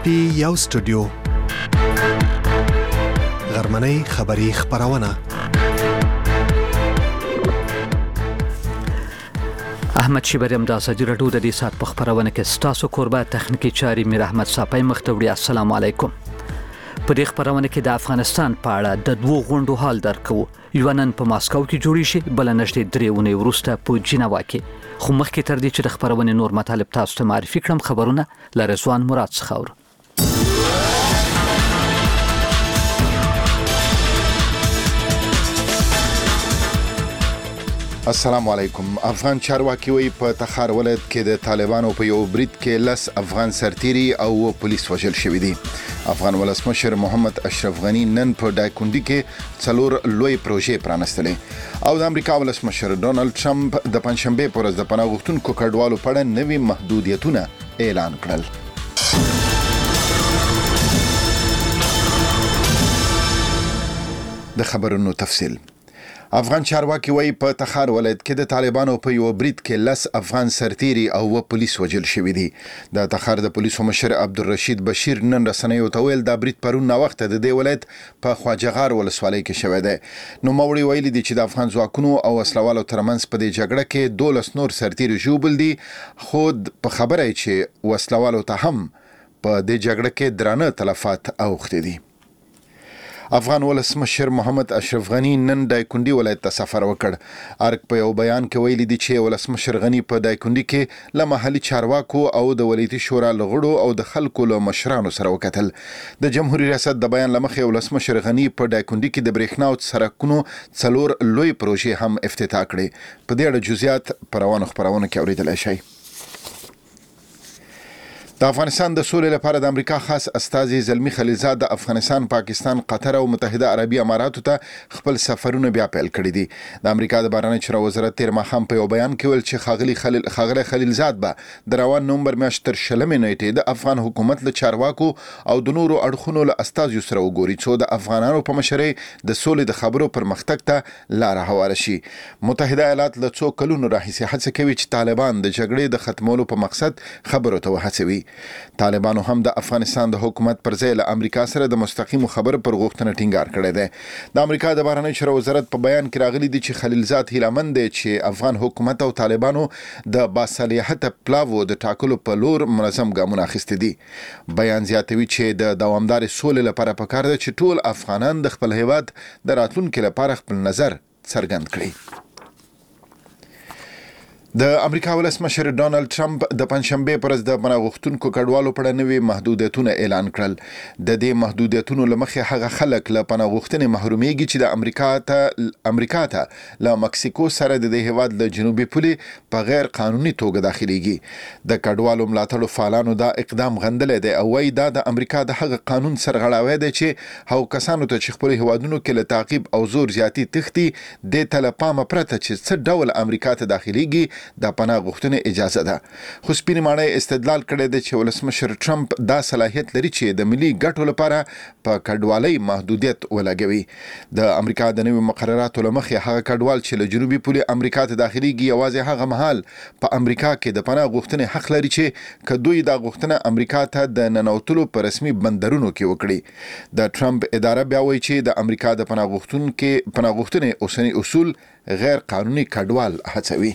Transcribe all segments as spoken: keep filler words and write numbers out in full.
پی یو سټوډیو غرمنۍ خبری خبرونه احمد شیبریم د ازادي راډیو د دې سات په خبرونه کې ستاسو قربا تخنیکی چاري میر احمد صاحب مختوړي. السلام علیکم. په دې خبرونه کې د افغانستان په اړه د دوه غونډو حال درکو. یو نن په ماسکو کې جوړی شي، بل نشته درېونه ورسته په جنیوا کې. خو مخکې تر دې چې د خبرونه نور مطالب تاسو ته معرفي کړم، خبرونه لرزوان مراد څخه. السلام علیکم. افغان چارواکي وی په تخار ولایت کې د طالبانو په یو برید کې لس افغان سرتیري او پولیس وژل شوي دي. افغان ولسمشر محمد اشرف غنی نن په دایکندي کې څلور لوی پروژې پرانستلې او د امریکا ولسمشر ډونالد ټرمپ د پنځشنبه پر ورځ د پناه غوښتونکو کډوالو په اړه نوي محدودیتونه اعلان کړل. د خبرونو تفصیل. افغان چارواکي وی په تخار ولایت کې د طالبانو په یو برید کې لس افغان سرتیري او پولیس وژل شوي دي. د تخار د پولیسو مشر عبدالرشید بشیر نن رسنیو ته ویل دا برید پرون وخت د دې ولایت په خواجهغار ولسوالۍ کې شوی دی. نو موري ویلي دي چې د افغان ځواکونو او وسلوالو ترمنځ په دې جګړه کې دولس نور سرتیري ژوبل دي، خو په خبره چې وسلوالو ته هم په دې جګړه کې درانه تلفات اوښتي دي. افغان ولسمشر محمد اشرف غنی نن دایکندي ولایت ته سفر وکړ. ارګ په یو بیان کې ویلي دي چې ولسمشر غنی په دایکندي کې له محلي چارواکو او د ولایتي شورا لغړو او د خلکو له مشرانو سره وکتل. د جمهوریت ریاست د بیان لمخې ولسمشر غنی په دایکندي کې د برېښنا او سړکونو څلور لوی پروژې هم افتتاح کړې. په دې اړه جزئیات په روانو خبرونو کې اورېدلی شئ. د افغانستان د سولې لپاره د امریکا خاص استازي زلمی خلیلزاد د افغانستان، پاکستان، قطر او متحده عربي اماراتو ته خپل سفرونه بیا پیل کړي دي. د امریکا د بهرنیو چارو وزارت تیر ماښام په یو بیان کې ویل چې ښاغلي خلیل ښاغلی خلیلزاد به د روان نومبر میاشت تر شلمې نیټې د افغان حکومت له چارواکو او د نورو اړخونو له استازیو سره وګوري څو د افغانانو په مشرۍ د سولې د خبرو پرمختګ ته لاره هواره شي. متحده ایالات له څو کلونو راهیسې هڅه کوي چې طالبان د جګړې د ختمولو په مقصد خبرو ته وهڅوي. طالبانو هم د افغانستان د حکومت پر ځای له امریکا سره د مستقیمو خبرو پر غوښتنه ټینګار کړی دی. د امریکا د بهرنیو چارو وزارت په بیان کې راغلي دي چې خلیلزاد هیلهمند دی چې افغان حکومت او طالبانو د باصلاحیته پلاوو د ټاکلو په لور منظم ګامونه اخیستي دي. بیان زیاتوي چې د دوامدار سولې لپاره پکار ده چې ټول افغانان د خپل هیواد د راتلونکي لپاره خپل نظر څرګند کړي. د امریکا ولسمشر ډونالد ټرمپ د پنځشنبه پر ورځ د پناه غوښتونکو کډوالو په اړه نوي محدودیتونه اعلان کړل. د دې محدودیتونو له مخې هغه خلک له پناه غوښتنې محرومیږي چې د امریکا ته امریکا ته له مکسیکو سره د دې هیواد له جنوبي پولې په غیر قانوني توګه داخليږي. د کډوالو ملاتړو فعالانو دا اقدام غندلی دی او وايي دا د امریکا د هغه قانون سرغړاوی دی چې هغو کسانو ته چې خپل هیوادونو کې له تعقیب او زور زیاتی تښتي دې ته له پامه پرته چې څه ډول امریکا ته داخليږي د پناه غوښتنې اجازه ده. خو سپینې ماڼۍ استدلال کړی دی چې ولسمشر ټرمپ دا صلاحیت لري چې د ملي ګټو لپاره په کډوالۍ محدودیت ولګوي. د امریکا د نوي مقرراتو له مخې هغه کډوال چې له جنوبي پولې امریکا ته داخليږي یوازې هغه مهال په امریکا کې د پناه غوښتنې حق لري چې که دوی دا غوښتنه امریکا ته د ننوتلو په رسمي بندرونو کې وکړي. د ټرمپ اداره بیا وایي چې د امریکا د پناه غوښتونکو پناه غوښتنې اوسنی اصول غیر قانوني کډوال هڅوي.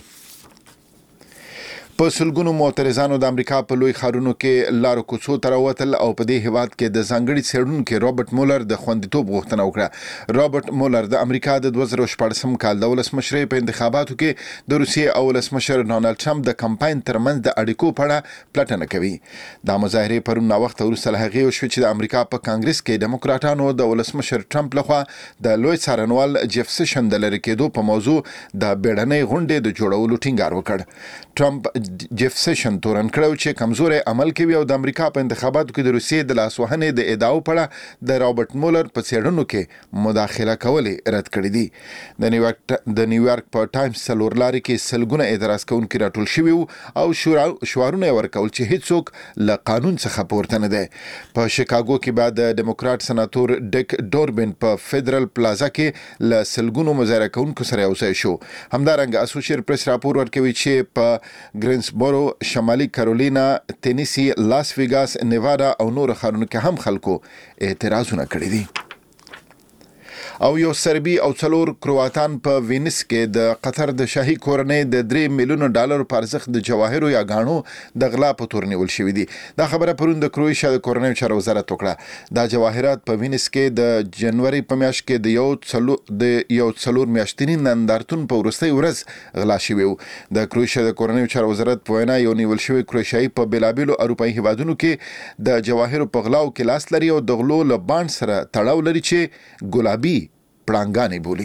په سلګونو معترضانو د امریکا په لوی ښارونو کې لارو کوڅو ته راوتل او په دې هیواد کې د ځانګړي څېړونکي رابرټ مولر د خوندیتوب غوښتنه وکړه. رابرټ مولر د امریکا د دوه زره شپاړسم کال د ولسمشرۍ په انتخاباتو کې د روسیې او ولسمشر ډونالد ټرمپ د کمپاین ترمنځ د اړیکو په اړه پلټنه کوي. دا مظاهرې پرون ناوخته وروسته له هغې وشوې چې د امریکا په کانګرس کې ډیموکراټانو د ولسمشر ټرمپ لخوا د لوی څارنوال جیف سیشن د لرې کېدو په موضوع د بیړنۍ غونډې د جوړولو ټینګار وکړ. ټرمپ جیف سیشن تورن کړو چې کمزوري عمل کوي او د امریکا په انتخاباتو کې د روسیې د لاسوهنې د ادعاو په اړه د رابرټ مولر په څېړنو کې مداخله کول رد کړی دي. د نیویارک د نیویارک په ټایمز څلور لارې کې سلګونه اعتراض کوونکي راټول شوي او شعارونه ورکول چې هیڅوک له قانون څخه پورته نه دی. په شیکاګو کې بعد د ډیموکرات سناتور ډیک ډوربن په فدرال پلازا کې له سلګونو مظاهره کوونکو سره یو ځای شو. همدارنګه اسوسییټډ پریس راپور ورکوي چې په ګرینسبورو، شمالي کارولینا، تینیسی، لاس ویګاس، نیوادا او نور ښارونو کې هم خلکو اعتراضونه کړي دي. او یو سربي او څلور کرواتان په وینس کې د قطر د شاهي کورنۍ د درې میلیون ډالر په ارزښت د جواهرو یا غاڼو د غلا په تور نیول شوی دي. دا خبره پرون د کروشیا د کورنۍ چارو وزارت وکړه. دا جواهرات په وینس کې د جنوري په میاشت کې د یو څلور د یو څلور میاشتنی نندارتون په ورستۍ ورځ غلا شوی و. د کروشیا د کورنۍ چارو وزارت په وینا یو نیول شوی کروشیایي په بیلابیلو اروپایي هیوادونو کې د جواهرو په غلاو کې لاس لري او د غلو له باند سره تړاو لري چې ګلابي پړانګانې بولي.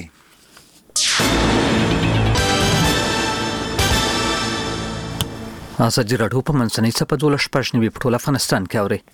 ازادي راډیو په منځنۍ څپه دولس شپږ نوي په ټول افغانستان کې اوري.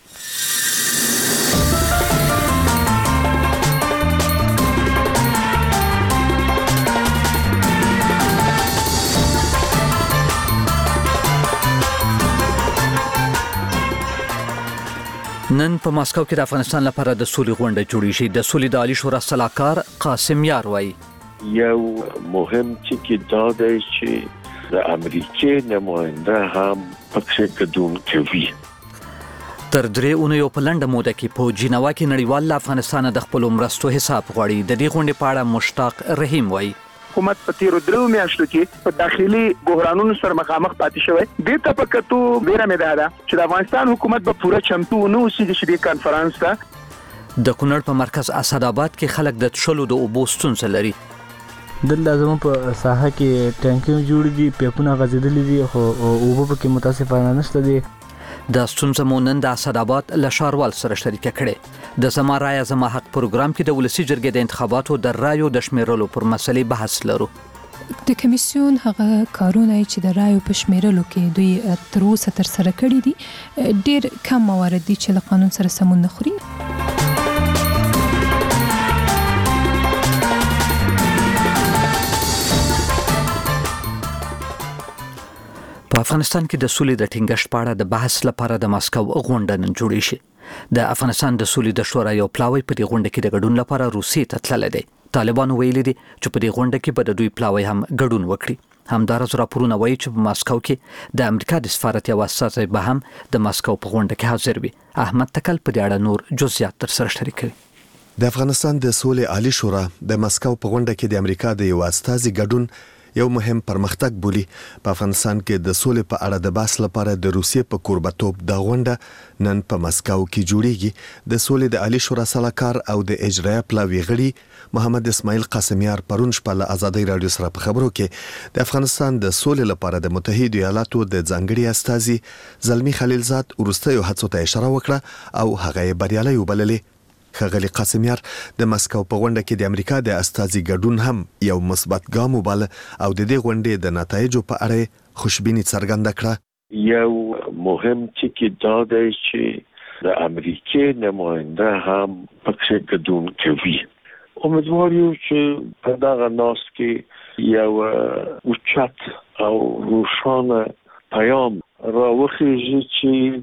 نن په ماسکو کې د افغانستان لپاره د سولې غونډه جوړیږي. د سولې د عالی شورا سلاکار قاسم یار وایي یو مهم ټکی دا دی چې د امریکای نماینده هم پکې ګډون کوي. تر درې اونیو په لنډه موده کې په جنیوا کې نړیوال افغانستان د خپل مرستو حساب غواړي. د دې غونډې په اړه مشتاق رحیم وایي حکومت په تیرو درو میاشتو کې په داخلي بحرانونو سره مخامخ پاتې شوی. دې ته په کتو ډیره مې ده چې د افغانستان حکومت به پوره چمتو نه اوسي د دې کانفرنس ته. د کونړ په مرکز اسداباد کې خلک د تشلو د اوبو ستونزه لري. دلته زموږ په ساحه کې ټانکونه جوړ دي، پیپونه غځېدلي دي، خو اوبه پکې متاسفانه نشته دي. د ستونزه مو نن د اسداباد له ښاروال سره شریکه کړې. د زما رایه زما حق پروګرام کې د ولسی جرګې د انتخاباتو د رایو د شمیرلو پر مسلې بحث لرو. د کمیسیون هغه کارونه چې د رایو په شمیرلو کې دوی تر اوسه تر سره کړي دي ډیر کم موارد دي چې له قانون سره سمون نه خوري. په افغانستان کې د سولې د ټینګښت په اړه د بحث لپاره د ماسکو غونډه نن جوړې شي. د افغانستان د سولې د شورا یو پلاوی په دې غونډه کې د ګډون لپاره روسیې ته تللی دی. طالبانو ویلي دي چې په دې غونډه کې به د دوی پلاوی هم ګډون وکړي. همدارس راپورونه وایي چې په ماسکو کې د امریکا د سفارت یو استازی به هم د ماسکو په غونډه کې حاضر وي. احمد تکل په دې اړه نور جزئیات تر سره شریکوي. د افغانستان د سولې عالی شورا د ماسکو په غونډه کې د امریکا د یو استازي ګډون یو مهم پرمختګ بولی. په افغانستان کې د سولې په اړه د بحث لپاره د روسیې په کوربتوب د غونډه نن په ماسکو کې جوړیږي. د سولې د عالی شورا سلاکار او د اجرایه پلاوی غړي محمد اسماعیل قاسمیار پرون شپه له ازادي رادیو سره په خبرو کې د افغانستان د سولې لپاره د متحده ایالاتو د ځانګړي استازي زلمی خلیلزاد ورستیو هڅو ته اشاره وکړه او هغه بریالي وبللې. ښاغلي قاسمیار د ماسکو په غونډه کې د امریکا د استازي ګډون هم یو مثبت ګام وباله او د دې غونډې د نتایجو په اړه خوشبیني څرګنده کړه. یو مهم ټکی دا دی چې د امریکای نماینده هم پکې ګډون کوي. امیدوار یو چې په دغه ناس کې یو اوچت او روښانه پیام راوخیږي چې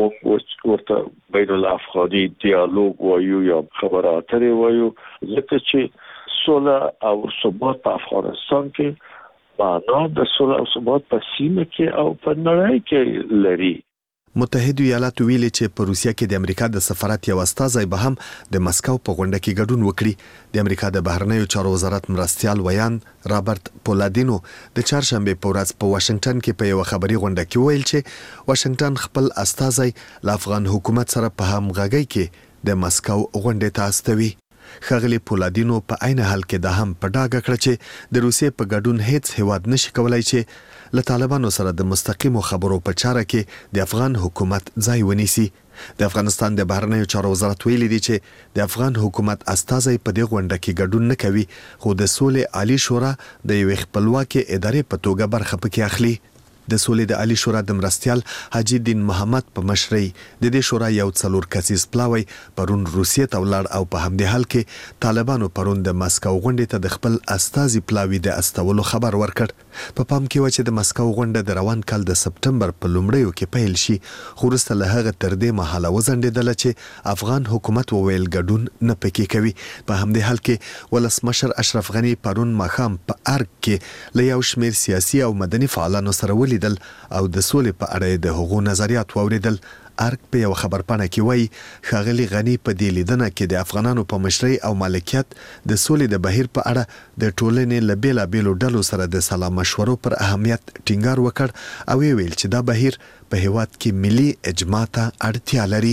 ورته بین الافغاني دیالوګ وایو یا خبرو اترې وایو، ځکه چې صلح او ثبات په افغانستان کې معنا د صلح او ثبات په سیمه کې او په نړۍ کې لري. متحده ایالات ویلي چې په روسیه کې د امریکا د سفارت یو استازی به هم د ماسکو په غونډه کې ګډون وکړي. د امریکا د بهرنیو چارو وزارت مرستیال ویان رابرټ پولادینو د چهارشنبه په ورځ په واشنگټن کې په یو خبري غونډه کې ویل چې واشنگټن خپل استازی له افغان حکومت سره په همغږۍ کې د ماسکو غونډې ته استوي. ښاغلي پولادینو په عین حال کې د هم په ډاګه کړ چې د روسیې په ګډون هیڅ هیواد نشي کولای چې له طالبانو سره د مستقیمو خبرو په چاره کې د افغان حکومت ځای ونیسي. د افغانستان د بهرنیو چارو وزارت ویلي دی چې د افغان حکومت استازی په دې غونډه کې ګډون نه کوي، خو د سولې عالی شورا د یوې خپلواکې ادارې په توګه برخه پکې اخلي. د سولې د عالی شورا د مرستیال حاجی دین محمد په مشرۍ د دې شورا یو څلور کسیز پلاوی پرون روسیې ته ولاړ او په همدې حال کې طالبانو پرون د ماسکو غونډې ته د خپل استازي پلاوی د استولو خبر ورکړ. په پام کې و چې د ماسکو غونډه د روان کال د سپټمبر په لومړیو کې پیل شي، خو وروسته له هغه تر دې مهاله وځنډېدله چې افغان حکومت وویل ګډون نه پکې کوي. په همدې حال کې ولسمشر اشرف غنی پرون ماښام په ارګ کې له یو شمېر سیاسي او مدني فعالانو سره ولید ولیدل او د سولې په اړه د هغو نظریات واوریدل. ارګ په یو خبرپاڼه کې وایي ښاغلي غنی په دې لیدنه کې د افغانانو په مشرۍ او مالکیت د سولې د بهیر په اړه د ټولنې له بیلابېلو ډلو سره د سلا مشورو پر اهمیت ټینګار وکړ او ویل چې دا بهیر په هیواد کې ملي اجماع ته اړتیا لري.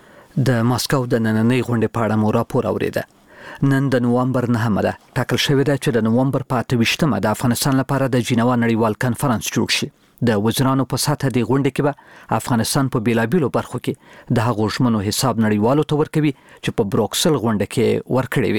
د ماسکو د نننۍ غونډې په اړه مو راپور اوریده. نن د نومبر نهمه ده ټاکل شوې ده چې د نومبر په اته ویشتمه د افغانستان لپاره د جنیوا نړیوال کنفرانس جوړ شي. د وزرانو په سطح د غونډې کې به افغانستان په بیلابېلو برخو کې د هغو ژمنو حساب نړیوالو ته ورکوي چې په بروکسل غونډه کې ورکړي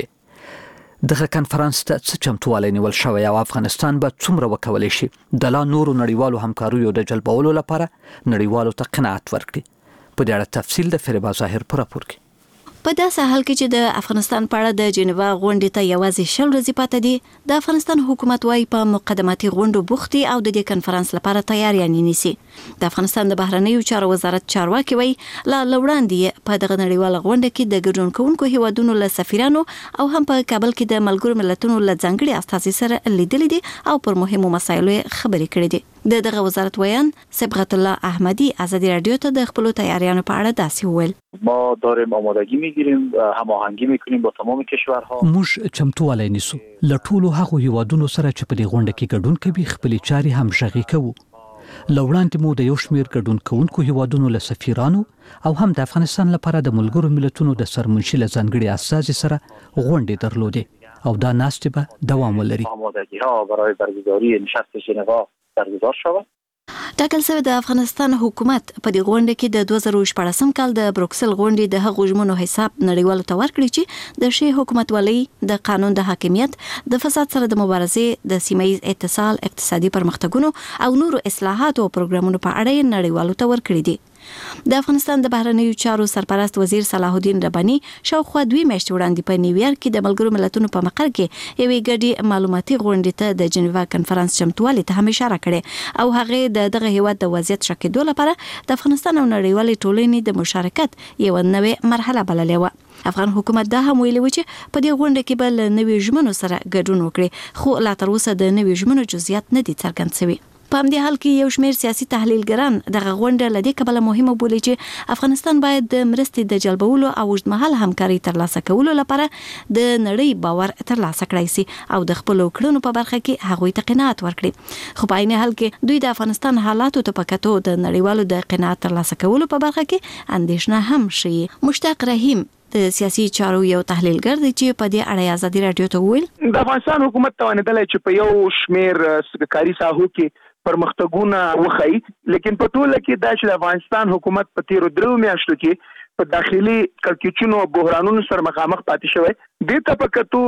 وي. دغه کنفرانس ته څه چمتووالی نیول شوی او افغانستان به څومره وکولی شي د لا نورو نړیوالو همکاریو د جلبولو لپاره نړیوالو ته قناعت ورکړي. په دې اړه تفصیل د فریبا ظاهر په راپور کې. په داسې حال کې چې د افغانستان په اړه د جنیوا غونډې ته یوازې شل ورځې پاتې دي، د افغانستان حکومت وايي په مقدماتي غونډو بوختي او د دې کنفرانس لپاره تیاریانې نیسي. د افغانستان د بهرنیو چارو وزارت چارواکي وايي لا لوړاندې په دغه نړیواله غونډه کې د ګډون کوونکو هیوادونو له سفیرانو او هم په کابل کې د ملګرو ملتونو له ځانګړي استازي سره لیدلي دي او پر مهمو مسایلو خبرې کړې دي. د دغه وزارت ویان صبغت الله احمدی ازادي رادیو ته د خپل تیاریانو په اړه داسې وویل: ما داریم آمادگی میگیریم، هماهنگی میکنیم با تمام کشورها. موږ چمتووالی نیسو له ټولو هغو هیوادونو سره چې په دې غونډه کې ګډون کوي خپلې چارې همغږي کوو. له وړاندې مو د یو شمېر ګډون کوونکو هیوادونو له سفیرانو او هم د افغانستان لپاره د ملګرو ملتونو د سرمنشي له ځانګړي استازي سره غونډې درلودې او دا ناستې به دوام ولري. آمادگی‌ها برای برگزاری نشست ژنوا برگزار شود. ټاکل شوی د افغانستان حکومت په دې غونډه کې د دوه زره شپږم کال د بروکسل غونډې د هغو ژمنو حساب نړیوالو ته ورکړي چې د شی حکومتولۍ، د قانون د حاکمیت، د فساد سره د مبارزې، د سیمه‌ییز اتصال، اقتصادي پرمختګونو او نورو اصلاحاتو او پروګرامونو په اړه نړیوالو ته ورکړي دي. د افغانستان د بهرنیو چارو سرپرست وزیر صلاح الدین رباني شاوخوا دوی میاشتې وړاندې په نیویارک کې د ملګرو ملتونو په مقر کې یوې ګډې معلوماتي غونډې ته د جنیوا کنفرانس چمتووالي ته هم اشاره کړې او هغې د دغه هیواد د وضعیت ښه کېدو لپاره د افغانستان او نړیوالې ټولنې د مشارکت یوه نوې مرحله بللې وه. افغان حکومت دا هم ویلي و چې په دې غونډه کې به له نویو ژمنو سره ګډون وکړي، خو لا تر اوسه د نویو ژمنو جزئیات نه دي څرګند شوي. په همدې حال کې یو شمېر سیاسي تحلیلګران دغه غونډه له دې کبله مهمه بولي چې افغانستان باید د مرستې د جلبولو او اوږدمهاله همکارۍ ترلاسه کولو لپاره د نړۍ باور ترلاسه کړی سي او د خپلو کړنو په برخه کې هغوی ته قناعت ورکړي. خو په عین حال کې دوی د افغانستان حالاتو ته په کتو د نړیوالو د قناعت ترلاسه کولو په برخه کې اندېښنه هم ښیي. مشتاق رحیم د سیاسي چارو یو تحلیلګر دی چې په دې اړه ازادي رادیو ته وویل: د افغانستان حکومت توانیدلی چې په یو شمېر کاري ساحو کې پرمختګونه وخی، لیکن په ټوله کې دا چې د افغانستان حکومت په تیرو درو میاشتو کې په داخلي کړکېچونو او بحرانونو سره مخامخ پاتې شوی. دې ته په کتو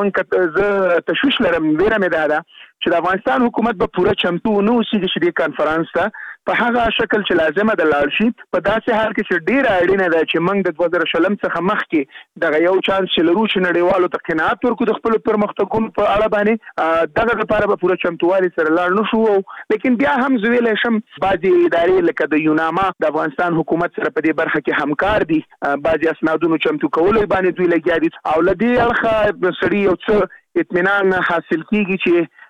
من زه تشویش لرم، ویره مې دا ده چې د افغانستان حکومت به پوره چمتو ونه اوسېږي چې دې کنفرانس ته په هغه شکل چې لازمه ده لاړ شي. په داسې حال کې چې ډېره اړینه ده چې موږ د دوه زره شلم څخه مخکې دغه یو چانس چې لرو چې نړیوالو ته قناعت ورکړو د خپلو پرمختګونو په اړه باندې، دغه لپاره به پوره چمتووالي سره لاړ نه شو. لیکن بیا هم زه ویلی شم بعضې ادارې لکه د یوناما د افغانستان حکومت سره په دې برخه کې همکار دي، بعضې اسنادونو چمتو کولو باندې دوی لګیا دي او له دې اړخه سړي یو څه اطمینان حاصل کیږي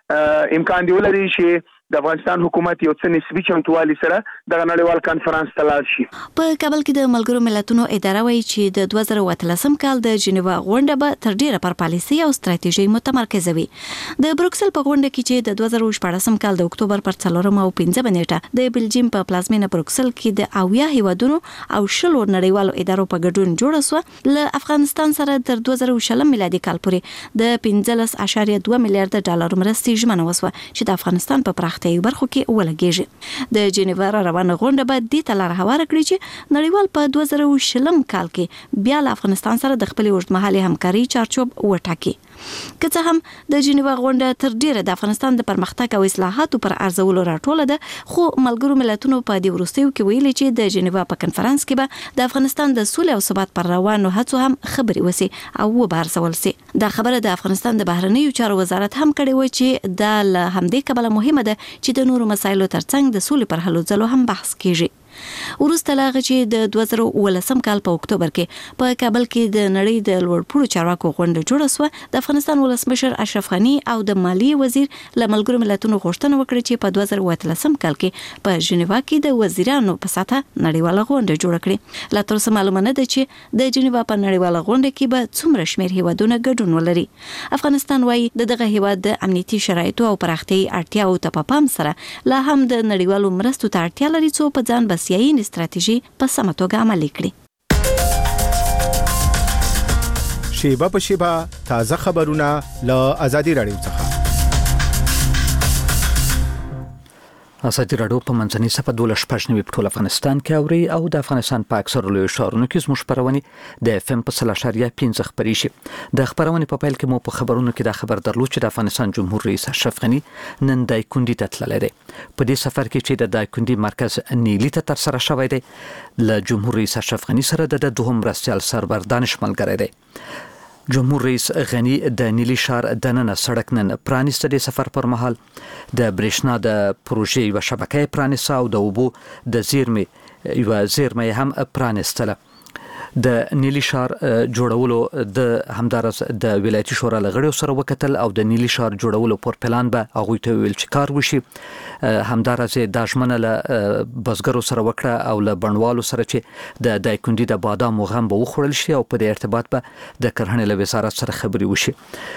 چې امکان دی ولري چې د افغانستان حکومت یو څه نسبي چمتووالي سره د نړیوال کانفرنس ته لاړ شي. په کابل کې د ملګرو ملتونو اداره وایي چې د دوه زره اتلسم کال د جنیوا غونډه به تر ډیره پر پالیسي او ستراتیژي متمرکزه وي. د بروکسل په غونډه کې چې د دوه زره شپږم کال د اکتوبر پر څلورمه او پنځمه نیټه د بلجیم په پلازمینه بروکسل کې د اویا هیوادونو او شلو نړیوالو ادارو په ګډون جوړه سوه، له افغانستان سره تر دوه زره شلم میلادي کال پورې د پنځلس اعشاریه دوه میلیارډ ډالر مرستې ژمنه وسوه چې د افغانستان په پراختیایي برخو کې ولګیږي. د جنیوا روانه غونډه به دې ته لار هواره کړي چې نړیوال په دوه زره شلم کال کې بیا له افغانستان سره د خپلې اوږدمهالې همکارۍ چارچوب وټاکي. که څه هم د جنیوا غونډه تر ډیره د افغانستان د پرمختګ او اصلاحاتو پر ارزولو راټوله ده، خو ملګرو ملتونو په دې وروستیو کې ویلي چې د جنیوا په کنفرانس کې به د افغانستان د سولې او ثبات پر روانو هڅو هم خبرې وسي او وبارسول سي. دا خبره د افغانستان د بهرنیو چارو وزارت هم کړې و چې د همدې کبله مهمه ده چې د نورو مسایلو ترڅنګ د سولې پر هلو ځلو هم بحث کیږي. ورسته لاغه چې د دوه زره ولسم کال په اکتوبر کې په کابل کې د نړۍ د لوړپوړو چارواکو غونډه جوړه شوه، د افغانستان ولسمشر اشرف غنی او د مالیې وزیر له ملګرو ملتونو غوښتنه وکړه چې په دوه زره اتلسم کال کې په ژنیوا کې د وزیرانو په ساته نړیواله غونډه جوړه کړي. لا تر اوسه معلومه نه ده چې د ژنیوا په نړیواله غونډه کې به څومره شمېر هیوادونه ګډون ولري. افغانستان وايي د دغه هیواد د امنیتي شرایطو او پراختیايي اړتیاو ته په پام سره لا هم د نړیوالو مرستو ته اړتیا لري څو په ځان بسیاینې استراتیژي په سمه توګه عملي کړي. شیبه په شیبه تازه خبرونه له آزادي رادیو څخه. ازادي راډیو په منځنۍ صفحه دولس پښنوي په ټول افغانستان کې اوري او د افغانستان په اکثر لوی ښارونو کې زموږ خبرونه د اف ام په سل اشاریه پنځه خبري شي. د خبرونه په پیل کې مو په خبرونو کې دا خبر درلود چې د افغانستان جمهور رئیس اشرف غنی نن دایکندي ته تللی دی. په دې سفر کې چې د دایکندي مرکز نیلی ته تر سره شوی دی، له جمهور رئیس اشرف غنی سره د دوهم مرستیال سرور دانش ملګری دی. جمهور رئیس غنی د نیلی شهر د نن سړک نن پرانیسته د سفر پر مهال د برېښنا د پروژې یو شبکې پرانیسته او د اوبو د زیرمې یو زیرمې هم پرانیستله. د نیلی شهر جوړولو د همدارس د ولایتي شورا لغړیو سره وکتل او د نیلی شهر جوړولو پر پلان به هغه ته ویل چې کار وشي. همدارس د ژمنه له بزګرو سره وکړه او له بڼوالو سره چې د دایکندي د بادام غم به وخوړل شي او په دې ارتباط به د کرهڼې له وزارت سره خبري وشي.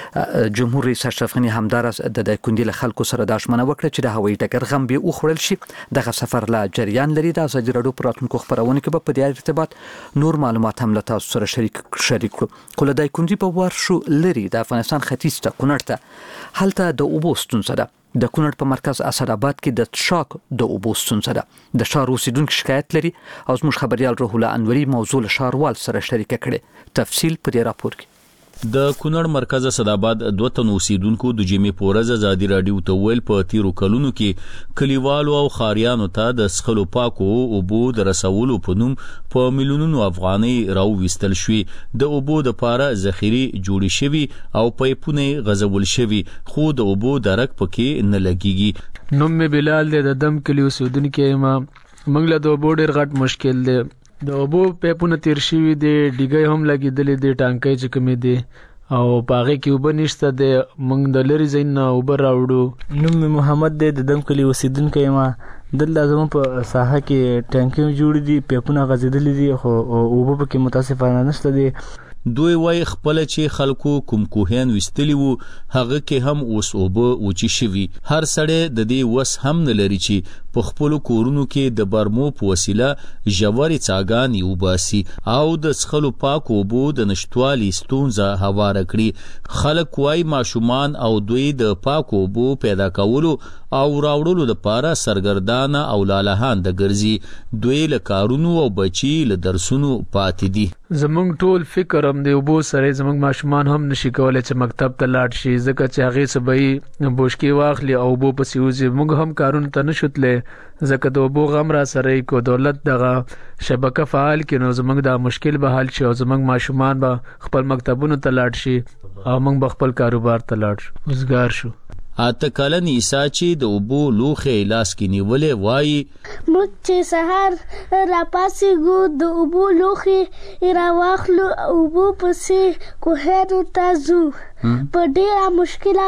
جمهور رئیس اشرف غنی همدارس د دایکندي له خلکو سره د ژمنه وکړه چې د هوایي ډګر غم به وخوړل شي. دغه سفر لا جریان لري. د ازادي راډیو پر راتلونکو خبرونه کې به په دې ارتباط نور معلومات هم له تاسو سره شریک شریک کړو. کله دایکندي په ورشو لري د افغانستان ختیځ ته کونړ ته هلته د اوبو ستونزه ده. د کونړ په مرکز اسداباد کې د تشاک د اوبو ستونزه ده. د ښار اوسیدونکو شکایت لري او زموږ خبريال روح الله انوري موضوع له ښاروال سره شریک کړي. تفصیل په دې راپور کې. د کونړ مرکز اسداباد دوه تن اوسیدونکو د جمعې پورز ازادي راډیو ته ویل په تیرو کلونو کې کلیوالو او خاریانو ته د سخلو پاکو اوبو د رسولو په نوم په میلیونونو افغانۍ راوویستل شوې. د اوبو د پاره ذخیره جوړې شوي او پایپونه غځول شوي خو د اوبو درک پکې نه لګيږي. نوم می بلال د دم کلی اوسیدونکو ما موږ له د اوبو ډېر غټ مشکل دی. د اوبو پیپونه تیر شوي دي، ډیګي هم لګېدلې دي، ټانکۍ چې کومې دي او پاغه کې اوبه نشته د موږ د لری زین اوبه راوړو. نوم محمد دی د دم کلی اوسیدونکی ما. دلته زموږ په ساحه کې ټانکۍ جوړ دي، پیپونه غځېدلې دي خو اوبه پکې متاسفانه نشته دي. دوی وای خپل چې خلکو کوم کوهیان وستلی وو هغه کې هم اوس اوبه وچی شوي. هر سړی د دې وس هم نه لري چې په خپل کورونو کې د برمو په وسیله ژورې څاګانې وباسي او د څښلو پاک اوبو د نشټوالي ستونزه هواره کړي. خلک وای ماشومان او دوی د پاک اوبو پیدا کولو او راوړلو لپاره سرګردانه او لالهان د ګرځي. دوی له کارونو او بچي له درسونو پاتې دي. زمونږ ټول فکر هم دی اوبو سره زمونږ ماشومان هم نشي کولای چې مکتب ته لاړ شي ځکه چې هغې سبهی بوشکې واخلي او اوبو پسې وځي. موږ هم کارونو ته نشو تللی ځکه د اوبو غم را سره کو دولت دغه شبکه فعال کړي نو زمونږ دا مشکل به حل شي او زمونږ ماشومان به خپل مکتبونو ته لاړ شي او موږ به خپل کاروبار ته لاړ شو وزګار شو. اته کلن عیسی چې د اوبو لوخې لاس کې نیولې وایي موږ چې سهار را پاسېږو د اوبو لوښې راواخلو اوبو پسې کوهیانو ته ځو په ډېره مشکله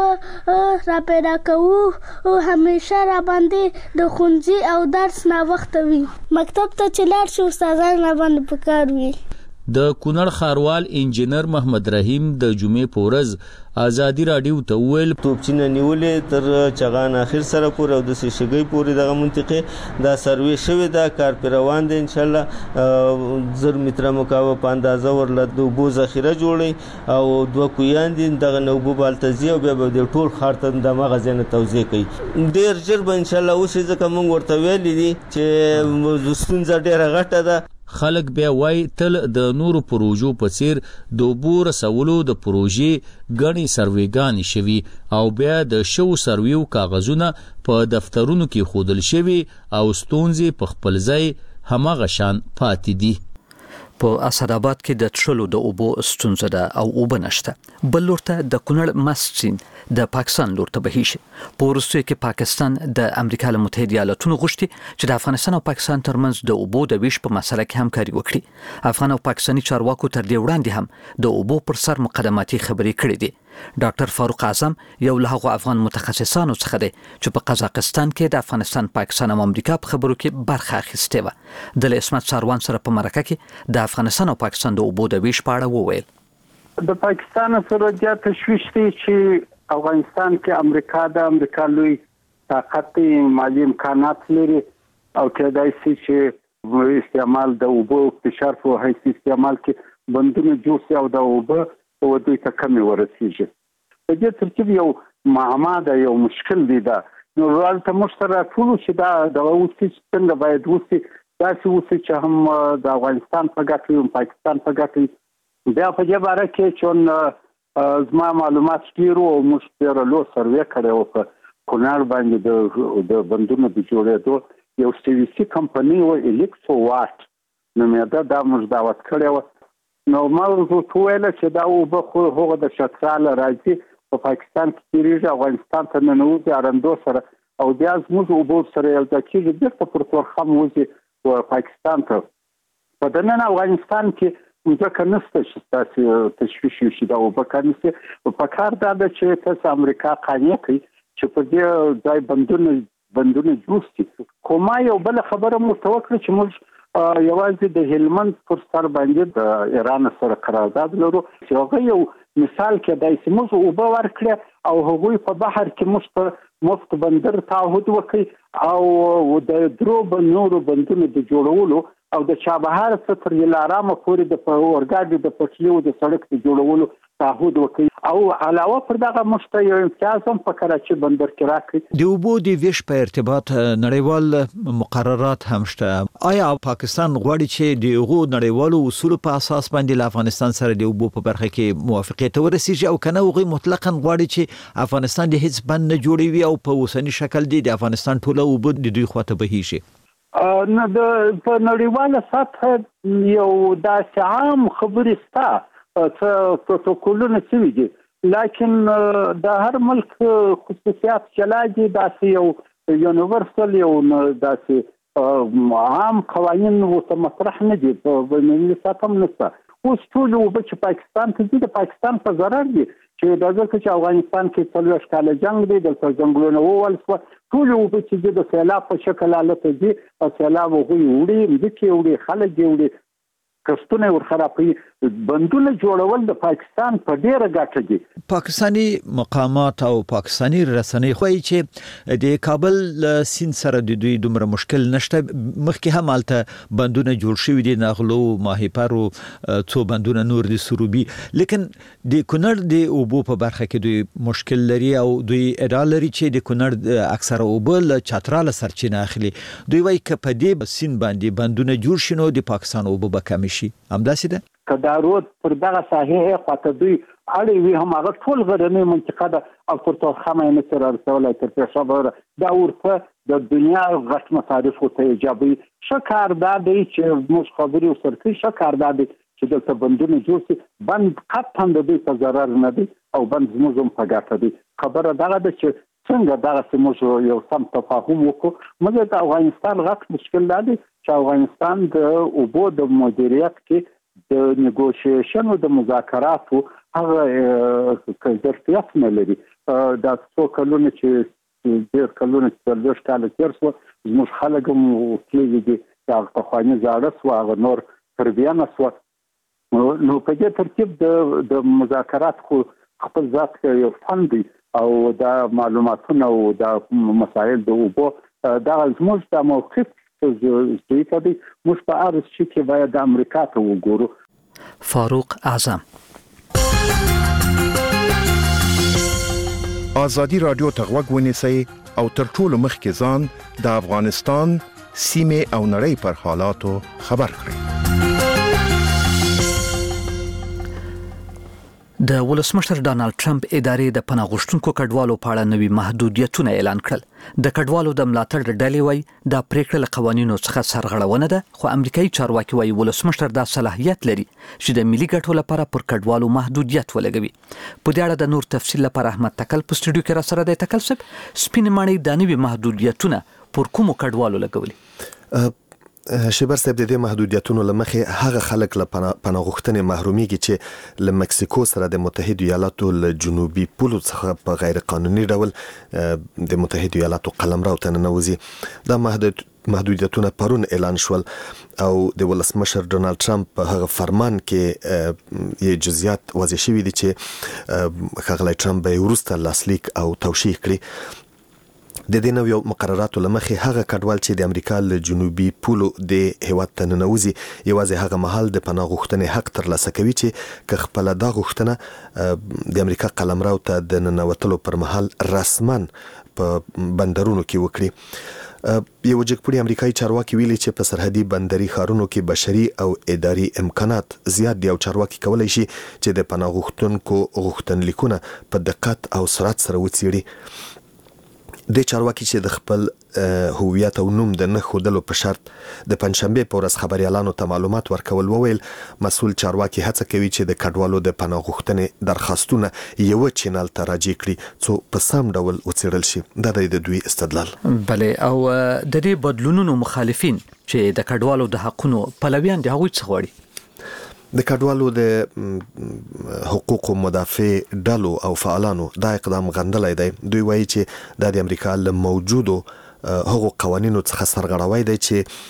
اوبه را پیدا کوو او همیشه را باندې د ښوونځي او درس ناوخته وي. مکتب ته چې لاړ شو استادان را باندې پکار وي. د کونړ ښاروال انجینر محمد رحیم د جمعې په ورځ ازادي راډیو ته ویل توپچینه نیولې تر چغان اخر سره پورې او د سشګي پورې دغه منطقه دا سروې شوې دا کار پر روان دي. ان شاء الله زر متره مکعب په اندازه ورله د اوبو ذخیره جوړي او دوه کویان دي دغه نوبو بالتزي او بیا د ټول خار ته د مغزنه توزیع کوي. ډیر ژر به ان شاء الله وشي ځکه موږ ورته ویل دي چې ستونزه ډیره غټه ده. خلک بیا وای تل د نورو پروژو په څیر د اوبو رسولو د پروژې غني سروېګانې شوي او بیا د شو سرویو کاغذونه په دفترونو کې خودل شوي او ستونزې په خپل ځای هماغه شان پاتې دي. په اسداباد کې د تشلو د اوبو ستونزه ده او اوبه نشته. بل لورته د کونړ مسچین د پاکستان لورته بهیشه. په وروستیو کې پاکستان د امریکا له متحده ایالاتونو غوښتي چې د افغانستان او پاکستان ترمنځ د اوبو د ویش په مسله کې همکاري وکړي. افغان او پاکستاني چارواکو تر دې وړاندې هم د اوبو پر سر مقدماتي خبرې کړې دي. ډاکټر فاروق اعظم یو له هغو افغان متخصصانو څخه دی چې په قزاقستان کې د افغانستان، پاکستان او امریکا په خبرو کې برخه اخیستې وه. د اسمت ساروان سره په مرکه کې د افغانستان او پاکستان د اوبو د ویش په اړه وویل. د پاکستان سره د تشویش دی چې افغانستان کې امریکا د امریکا لوی طاقت مالی امکانات لري او کېدای شي چې استعمال د اوبو فشار په حیث استعمال کې بندونه جوړ شي او د اوبو او دوی ته کمی ورسیږي. په دې ترتیب یو معما ده، یو مشکل دی. دا نو ورته مشترک ټول چې دا د اوسې څنګه باید وسی دا چې وسی چې هم د افغانستان په ګټه او پاکستان په ګټه. بیا په دې باره کې چې زما معلومات ډیرو او مشترک لو سروې کړو په کونړ باندې د د بندونو د جوړېدو یو سی وی سی کمپنی او الیکسو واټ نو مې دا د مجداوت کړو. نو ما ورته ویل چې دا اوبه خو هغه د شترال راځي په پاکستان کې تیریږي، افغانستان ته ننوځي ارندو سره او بیا زموږ اوبه سره یو ځای کېږي بیرته پر تورخم وځي و پاکستان ته. په دننه افغانستان کې ځکه نشته چې تاسو تشویش وشي دا اوبه کانسي. په کار دا ده چې تاسو امریکا قانع کوي چې په دې ځای بندونه بندونه جوړ شي. کومه یو بل خبره مو توکل چې موږ یوازې د هلمند پر سر باندې د ایران سره قرارداد لرو چې هغه یو مثال کې دای چې موږ اوبه ورکړه او هغوی په بحر کې مفت مفت بندر تعهد وکړي او د درو بنورو بندونو د جوړولو او د چابهار څخه تر لارامه پورې د اورګاډي د پټلیو د سړک د جوړولو تعهد وکړي او علاوه پر دغه مشته یو امتیاز هم په کراچي بندر کې راکړي. د اوبو د ویش په ارتباط نړیوال مقررات هم شته. آیا پاکستان غواړي چې د هغو نړیوالو اصول په اساس باندې له افغانستان سره د اوبو په برخه کې موافقت ته ورسیږي او کنه هغه مطلقاً غواړي چې افغانستان د هیڅ بند نه جوړوي او په اوسنی شکل د افغانستان ټوله اوبو د دوی خواته بهیږي؟ نه د په نړیواله سطح یو داسې عام خبرې ستا څه پروتوکولونه شوي دي، لیکن د هر ملک خصوصیات چلاږي داسې یو یونیورسل یو داسې عام قوانین ورته مطرح نه دي، په بینالمللي سطح هم نشته. اوس ټول اوبه چې پاکستان ته ځي د پاکستان په ضرر دي چې دا ځکه چې افغانستان کې څلوېښت کاله جنګ دی، دلته ځنګلونه ووهل شوه. ټول اوبه چې ځي د سیلاب په شکل هلته ځي او سیلاب هغوی وړي، مځکې وړي، خلک یې وړي، کښتونه ورخرابوي. بندونه جوړول د پاکستان په ډیره ګټه دي. پاکستانی مقامات او پاکستانی رسنۍ خو چې د کابل سیند سره د دوی دومره مشکل نشته، مخکې هم الته بندونه جوړ شوي دي، نغلو، ماهیپر او څو بندونه نور دي، سروبي. لیکن د کونړ د اوبو په برخه کې دوی مشکل لري او دوی ادعا لري چې د کونړ اکثره اوبه له چتراله سرچینه اخلي. دوی وایي که په دې سیند باندې بندونه جوړ شي نو د پاکستان اوبه به کم شي. همداسې ده که دا رود پر دغه ساحې خواته دوی اړې وي هم هغه ټول غرنۍ منطقه ده او پر تورخم یې نشي رارسولی تر پېښور. دا ورته د دنیا غټ مصارفو ته ایجابوي. ښه کار دا دی چې موږ خبرې ورسره کوي، ښه کار دا دی چې دلته بندونه جوړ شي. بند قطعا د دوی په ضرر نه دی او بند زموږ هم په ګټه دی. خبره دغه ده چې څنګه دغسې موږ یو سم تفاهم وکړو. مګر د افغانستان غټ مشکل دا دی چې افغانستان د اوبو د مدیریت کې د نیګوشیشن او د مذاکراتو هغه ظرفیت نه لري. دا څو کلونه چې ډېر کلونه چې څلوېښت کاله تېر شوه زموږ خلک هم تللي دي، هغه پخواني زاړه شوه، هغه نور تربیانه شوه. نو په دې ترتیب د د مذاکرات خو خپل ذات یو فن دی او دا معلوماتونه او دا مسایل د اوبو دا زموږ د موقف زوی ته دی. موږ په هر شي کې باید د امریکا ته وګورو. فاروق اعظم. آزادی رادیو ته غوږ ونیسئ او تر ټولو مخکې ځان د افغانستان سیمې او نړۍ پر حالاتو خبر کړئ. د ولسمشر ډانلډ ټرمپ ادارې د پناه غوښتونکو کډوالو په اړه نوي محدودیتونه اعلان کړل. د کډوالو د ملاتړ ډلې وايي دا پریکړه له قوانینو څخه سرغړونه ده، خو امریکایي چارواکي وايي ولسمشر دا صلاحیت لري چې د ملي ګټو لپاره پر کډوالو محدودیت ولګوي. په دې اړه د نور تفصیل لپاره احمد تکل په سټوډیو کې را سره دی. تکل صاحب، سپین ماڼۍ د نوي محدودیتونه پر کومو کډوالو لګولي؟ شیبر صاحب، د دې محدودیتونو لمخې هغه خلک له پناه غوښتنې محرومیږي چې له مکسیکو سره د متحده ایالاتو له جنوبي پولو څخه په غیر قانوني ډول د متحده ایالاتو قلمرو ته ننوځي. دا محدود محدودیتونه پرون اعلان شول او د ولسمشر ډونالد ټرمپ په هغه فرمان کې یې جزئیات واضح شوي دي چې ښاغلی ټرمپ به یې وروسته لاسلیک او توشیح کړي. د دې نویو مقرراتو لمخې هغه کډوال چې د امریکا له جنوبي پولو د هیواد ته ننوځي یوازې هغه مهال د پناه غوښتنې حق ترلاسه کوي چې که خپله دا غوښتنه د امریکا قلمرو ته د ننوتلو پر مهال رسما په بندرونو کې وکړي. یو جګپوړي امریکایي چارواکي ویلي چې په سرحدي بندري ښارونو کې بشري او اداري امکانات زیات دي او چارواکي کولی شي چې د پناه غوښتونکو غوښتنلیکونه په دقت او سرعت سره وڅېړي. د چارواکي چې د خپل هویت او نوم د نه ښودلو په شرط د پنجشنبې په ورځ خبریالانو ته معلومات ورکول وویل مسؤل چارواکي هڅه کوي چې د کډوالو د پناه غوښتنې درخواستونه یو چینل ته راجع کړي څو په سم ډول وڅېړل شي. دا د دوی استدلال. بلې، او د دې بدلونونو مخالفین چې د کډوالو د حقونو پلویان دي هغوی څه غواړي؟ د کډوالو د حقوقو مدافع ډلو او فعالانو دا اقدام غندلی دی. دوی وایي چې دا د امریکا له موجودو هغو قوانینو څخه سرغړوی دی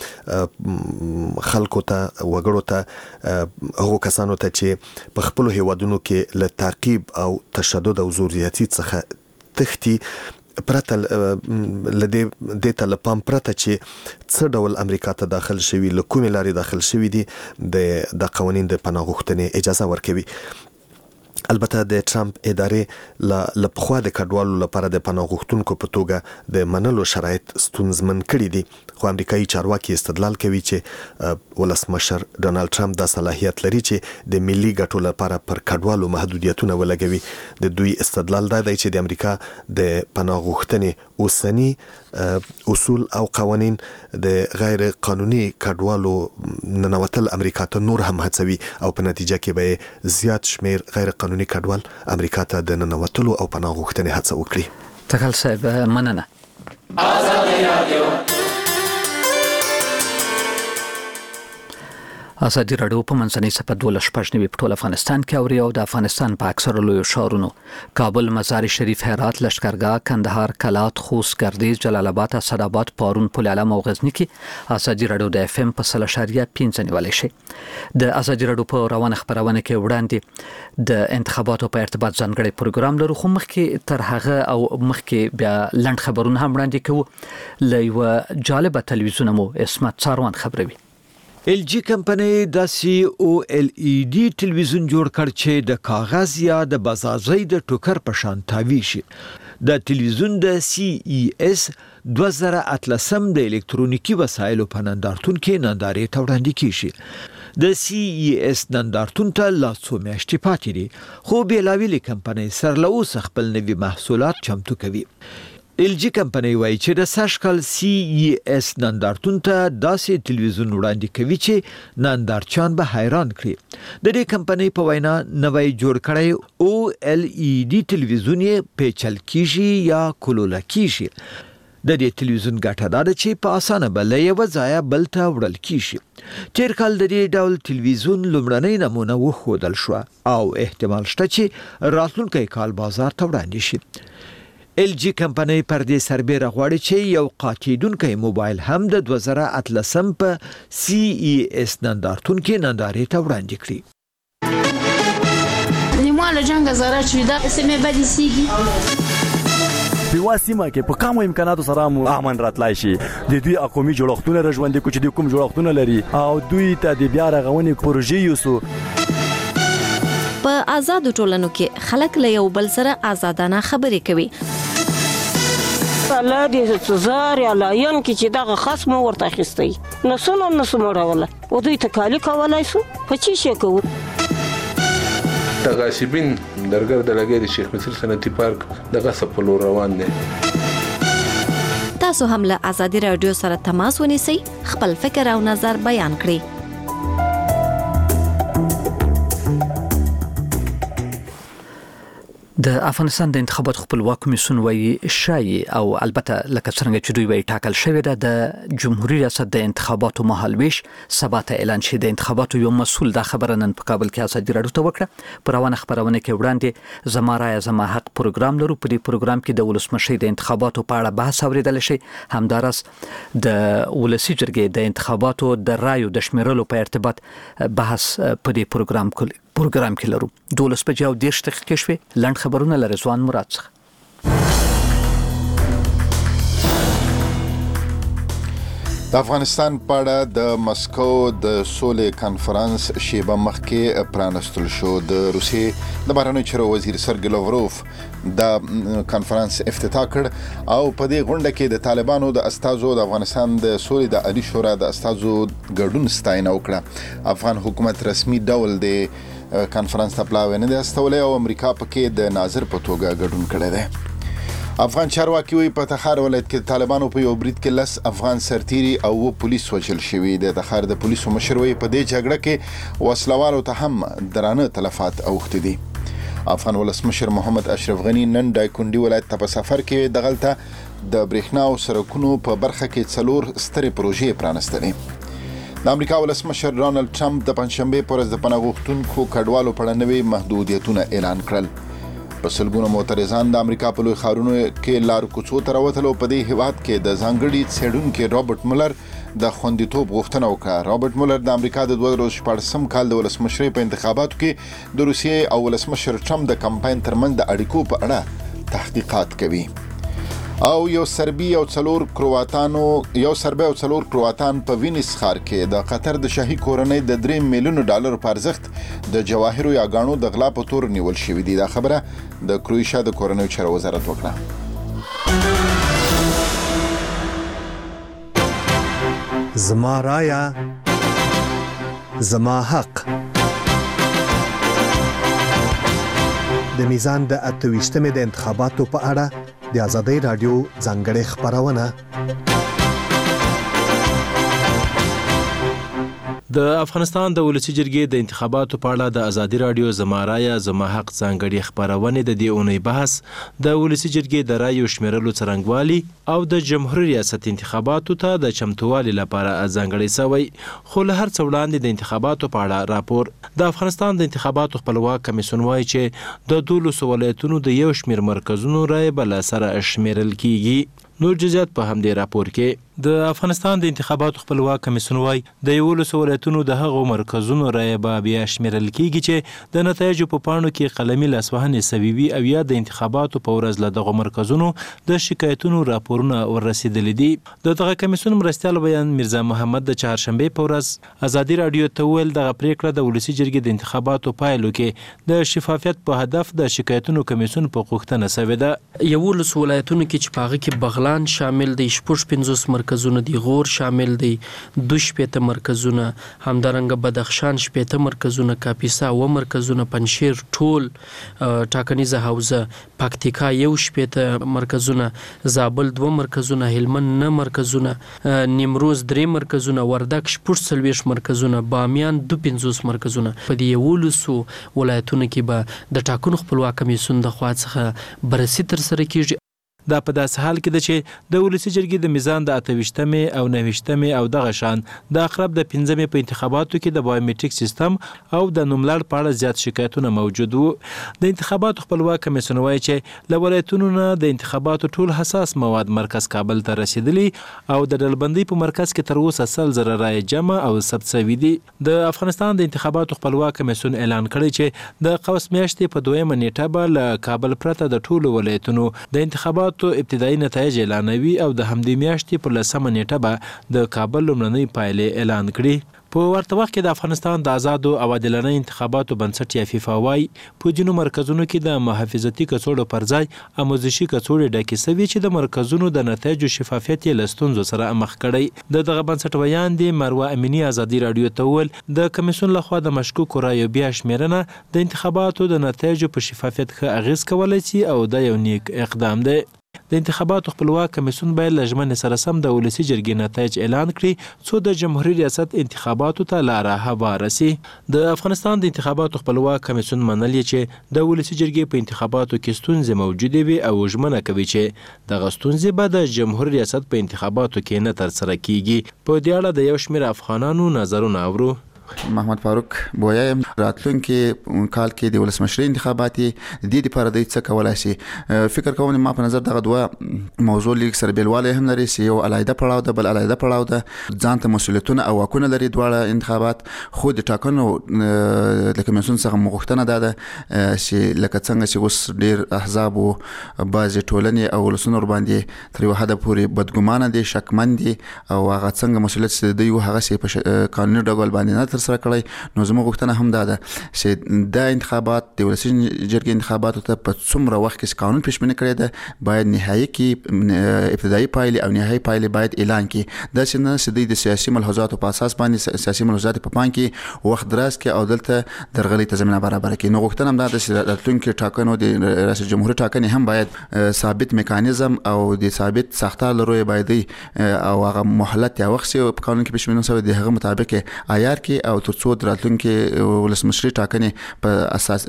چې خلکو ته وګړو ته هغو کسانو ته چې په خپلو هیوادونو کې له تعقیب او تشدد او زوریاتي څخه تښتي پرته لدې د ته لپام پرته چې څه ډول امریکا ته داخل شوي له کومې لارې داخل شوي دي د د قوانین د پناه غوښتنې اجازه ورکوي. البته د ټرمپ ادارې له پخوا د کډوالو لپاره د پناه غوښتونکو په توګه د منلو شرایط ستونزمن کړي دي، خو امریکایي چارواکي استدلال کوي چې ولسمشر ډونالد ټرمپ دا صلاحیت لري چې د ملي ګټو لپاره پر کډوالو محدودیتونه ولګوي. د دوی استدلال دا دی چې د امریکا د پناه غوښتنې اوسني اصول او قوانین د غیر قانوني کډوالو ننوتل امریکا ته نور هم هڅوي او په نتیجه کې به زیات شمیر غیر قانوني کډوال امریکا ته د ننوتلو او پناه غوښتنې هڅه وکړي. تکل صاحب، مننه. آزادي رادیو ازادي راډیو په منځنۍ صفحه دولس شپږ نوي په ټول افغانستان کې اوري او د افغانستان په اکثره لویو ښارونو کابل، مزار شریف، هرات، لشکرګاه، کندهار، کلات، خوست، ګردیز، جلال آباد، اسداباد، پارون، پل علم او غزنی کې ازادي راډیو د اف ام په سل اشاریه پنځه نیولای شي. د ازادي راډیو په روانه خبرونه کې وړاندې د انتخاباتو په ارتباط ځانګړي پروګرام لرو، خو مخکې تر هغه او مخکې بیا لنډ خبرونه هم وړاندې کوو. له یو جالبه تلویزیون مو اسمت څاروان خبروي. ال جی کمپنۍ د سی او ال ای ډي تلویزیون جوړ کړ چې د کاغذ یا د بازارزۍ د ټوکر په شان تاوی شي. د تلویزیون د سی ای اس دوه زره اتلسم د الکترونیکی وسایلو په نندارتون کې نندارې ته وړاندې کیږي. د سی ای اس نندارتون ته لا څو میاشتې پاتې دي، خو بیلابېلې کمپنۍ سره له اوسه خپل نوي محصولات چمتو کوي. ال جی کمپنۍ وایي چې د سږکال سی ای اس نندارتون ته داسې تلویزیون وړاندې کوي چې نندارچیان به حیران کړي. د دې کمپنۍ په وینا نوی جوړ کړی او ال ای ډي تلویزیون یې پیچل کیږي یا کولوله کیږي. د دې تلویزیون ګټه دا ده چې په اسانه به له یوه ځایه بل ته وړل کیږي. تیر کال د دې ډول تلویزیون لومړنۍ نمونه وښودل شوه او احتمال شته چې راتلونکی کال بازار ته وړاندې شي. ال جی کمپنۍ پر دې سربېره غواړي چې یو قاچیدونکی موبایل هم د دوه زره اتلسم په سی ای اس نندارتون کې نندارې ته وړاندې کړي. نیمه جنگ زره چې دا سمې بدې سیږي په واسمه کې په کومو امکاناتو سره مو امن راتلای شي. د دوی اقومي جوړښتونه رژوندې کو چې د کوم جوړښتونه لري او دوی ته د بیا رغونې پروژې یوسو. په آزادو ټولنو کې خلک له یو بل سره آزادانه خبرې کوي. الله دې سزار یا لاین کې چې دغه خصم ورته اخیستی نسونه نسو مړوله او دوی ته کالی کولای سو په چی شي کوو. د غاصبین درګر د لګي د شیخ مصر صنعتي پارک د غصب په لور روان دي. تاسو هم له ازادي رادیو سره تماس ونیسئ، خپل فکر او نظر بیان کړئ. د افغانستان د انتخاباتو خپلواک کمیسیون وایي شایي او البته لکه څنګه چې دوی وایي ټاکل شوی ده د جمهوریت ریاست د انتخاباتو مهالویش سبا ته اعلان شي. د انتخاباتو یو مسؤل دا خبره نن په کابل کې ازادي رادیو ته وکړه. پر روانه خبرونه کې وړاندې زما رایه زما حق پروګرام لرو. په دې پروګرام کې د ولسمشي د انتخاباتو په اړه بحث اوریدل شي. همدارس د ولسی جرګې د انتخاباتو د رایو د شمیرلو په ارتباط بحث په دې پروګرام کې پروګرام کې لرو. دولس بجې او دېرش دقیقې شوې. لنډ خبرونه له رضوان مراد څخه. د افغانستان په اړه د مسکو د سولې کانفرنس شیبه مخکې پرانستل شو. د روسیې د بهرنیو چارو وزیر سرګی لاوروف د کانفرنس افتتاح کړ او په دې غونډه کې د طالبانو د استازو د افغانستان د سولې د عالی شورا د استازو ګډون ستاینه وکړه. افغان حکومت رسمي ډول د کانفرنس ته پلاوی نه دی استولی او امریکا پکې د ناظر په توګه ګډون کړی دی. افغان چارواکي وایي په تخار ولایت کې طالبانو په یو برید کې لس افغان سرتیري او و پولیس وژل شوي. د تخار د پولیسو مشر وایي په دې جګړه کې وسلوالو ته هم درانه تلفات اوښتي دي. افغان ولسمشر محمد اشرف غني نن دایکنډي ولایت ته په سفر کې دغلته د برېښنا او سړکونو په برخه کې څلور سترې پروژې پرانستلې. د امریکا ولسمشر ډانلډ ټرمپ د پنځشنبې په ورځ د پناه غوښتونکو کډوالو په اړه نوي محدودیتونه اعلان کړل. په سلګونو معترضان د امریکا په لوی ښارونو کې لار کوڅو ته راوتلو. په دې هیواد کې د ځانګړي څېړونکي رابرټ مولر د خوندیتوب غوښتنه وکړه. رابرټ مولر د امریکا د دوه زره شپاړسم کال د ولسمشرۍ په انتخاباتو کې د روسیې او ولسمشر ټرمپ د کمپاین ترمنځ د اړیکو په اړه تحقیقات کوي. او یو سربي او څلور کرواتانو یو سربي او څلور کرواتان په وینیس ښار کې د قطر د شاهي کورنۍ د درې میلیونو ډالر په ارزښت د جواهرو یا غاڼو د غلا په تور نیول شوی دی. دا خبره د کروشیا د کورنۍ چارو وزارت وکړه. زما رایه زما حق. د میزان د اتويشتمې د انتخاباتو په اړه د ازادي رادیو ځانګړې خبرونه. د افغانستان د ولسی جرګې د انتخاباتو په اړه د ازادي رادیو زما رایه زما حق ځانګړې خبرونه د دې اونۍ بحث د ولسی جرګې د رایو شمیرلو څرنګوالي او د جمهوریت ریاست انتخاباتو ته د چمتووالي لپاره ځانګړې سوی. خو له هر څه وړاندې د انتخاباتو په اړه راپور. د افغانستان د انتخاباتو خپلواک کمیسیون وایي چې د دولسو ولایتونو د یو شمیر مرکزونو رایې بل سره شمیرل کیږي. نور جزئیات په همدې راپور کې. د افغانستان د انتخاباتو خپلواک کمیسیون وایي د یولسو ولایتونو د هغو مرکزونو رایې به بیا شمیرل کیږي چې د نتایجو په پاڼو کې قلمي لاسوهنې سوي وي او یا د انتخاباتو په ورځ له دغو مرکزونو د شکایتونو راپورونه ورسېدلي دي. د دغه کمیسیون مرستیال بیان میرزا محمد د چهارشنبې په ورځ ازادي رادیو ته ویل دغه پریکړه د ولسی جرګې د انتخاباتو پایلو کې د شفافیت په هدف د شکایتونو کمیسیون په غوښتنه سوې ده. یولسو ولایتونو کې چې په هغه کې بغلان شامل دی، شپږ پنځوس مرکزونه دي، غور شامل دی، دوه شپېته مرکزونه، همدارنګه بدخشان شپېته مرکزونه، کاپیسا اوه مرکزونه، پنجشیر ټول ټاکنیزه حوزه، پکتیکا یو شپېته مرکزونه، زابل دوه مرکزونه، هلمند نه مرکزونه، نیمروز درې مرکزونه، وردګ شپږ څلوېښت مرکزونه، بامیان دوه پنځوس مرکزونه. په دې یولسو ولایتونو کې به د ټاکنو خپلواک کمیسیون د خوا څخه بررسي ترسره کیږي. دا په داسې حال کې ده چې د ولسی جرګې د میزان د اتهویشتمې او نهویشتمې او دغه شان د اقرب د پنځمې په انتخاباتو کې د بایومټریک سیستم او د نوملړ په اړه زیات شکایتونه موجود وو. د انتخاباتو خپلواک کمیسیون وایي چې له ولایتونو نه د انتخاباتو ټول حساس مواد مرکز کابل ته رسیدلي او د ډلبندۍ په مرکز کې تر اوسه سل زره رایې جمع او ثبت شوي دي. د افغانستان د انتخاباتو خپلواک کمیسیون اعلان کړی چې د قوس میاشتې په دویمه نیټه به له کابل پرته د ټولو ولایتونو د انتخاباتو ابتدایي نتایج اعلانوي او د همدې میاشتې په لسمه نیټه به د کابل لومړنۍ پایلې اعلان کړي. په ورته وخت کې د افغانستان د آزادو او عادلانه انتخاباتو بنسټ یا فیفا وايي په ځینو مرکزونو کې د محافظتي کڅوړو پر ځای آموزشي کڅوړې ډکې شوي چې د مرکزونو د نتایجو شفافیت یې له ستونزو سره مخ کړی. د دغه بنسټ ویان دی مروه امینی ازادي رادیو ته وویل د کمیسیون لخوا د مشکوکو رایو بیا شمیرنه د انتخاباتو د نتایجو په شفافیت ښه اغیز کولی شي او دا یو نیک اقدام دی. د انتخاباتو خپلواک کمیسیون باید له ژمنې سره سم د ولسي جرګې نتایج اعلان کړي څو د جمهوریت ریاست انتخاباتو ته لاره هواره سي. د افغانستان د انتخاباتو خپلواک کمیسیون منلي چې د ولسي جرګې په انتخاباتو کې ستونزې موجودې وي او ژمنه کوي چې دغه ستونزې به د جمهوریت ریاست په انتخاباتو کې نه ترسره کیږي. په دې اړه د یو شمېر افغانانو نظرونه اورو. محمد فاروق بویا راتلونکي کال کې د ولسمشرۍ انتخابات د دې لپاره د څه کولای شي. فکر کوم ما په نظر دغه دوه موضوع لیک سره بیلواله هم لري چې یو علایده پړاو ده بل علایده پړاو ده ځان ته مسولیتونه او واکونه لري دواړه انتخابات. خو د ټاکنو د کمیسیون څخه مغوښتنه ده چې لکه څنګه چې اوس ډیر احزاب او بعضې ټولنې او ولسونه ورباندې تر یو حده پورې بدګمانه دي شکمن دي او هغه څنګه مسولیت چې دوی هغه سي په قانوني ډول باندې نه سره کړی. نو زموږ غوښتنه هم دا ده چې دا انتخابات د ولسي جرګې انتخاباتو ته په څومره وخت کې قانون پیشبیني کړی ده باید نهایي کې ابتدایي پایلې او نهایي پایلې باید اعلان کړي. دا چې نه چې دوی د سیاسي ملحوظاتو په اساس باندې سیاسي ملحوظات په پام کې وخت دراز کړي او دلته درغلي ته زمینه برابر کړي. نو غوښتنه هم دا ده چې راتلونکي ټاکنو د رئیس جمهور ټاکنې هم باید ثابت میکانیزم او د ثابت ساختار لري باید او هغه مهلت یا وخت په قانون کې پیشبیني شوی د هغه مطابق عیار کې او ترڅو راتلونکي ولسمشرۍ ټاکنې په اساس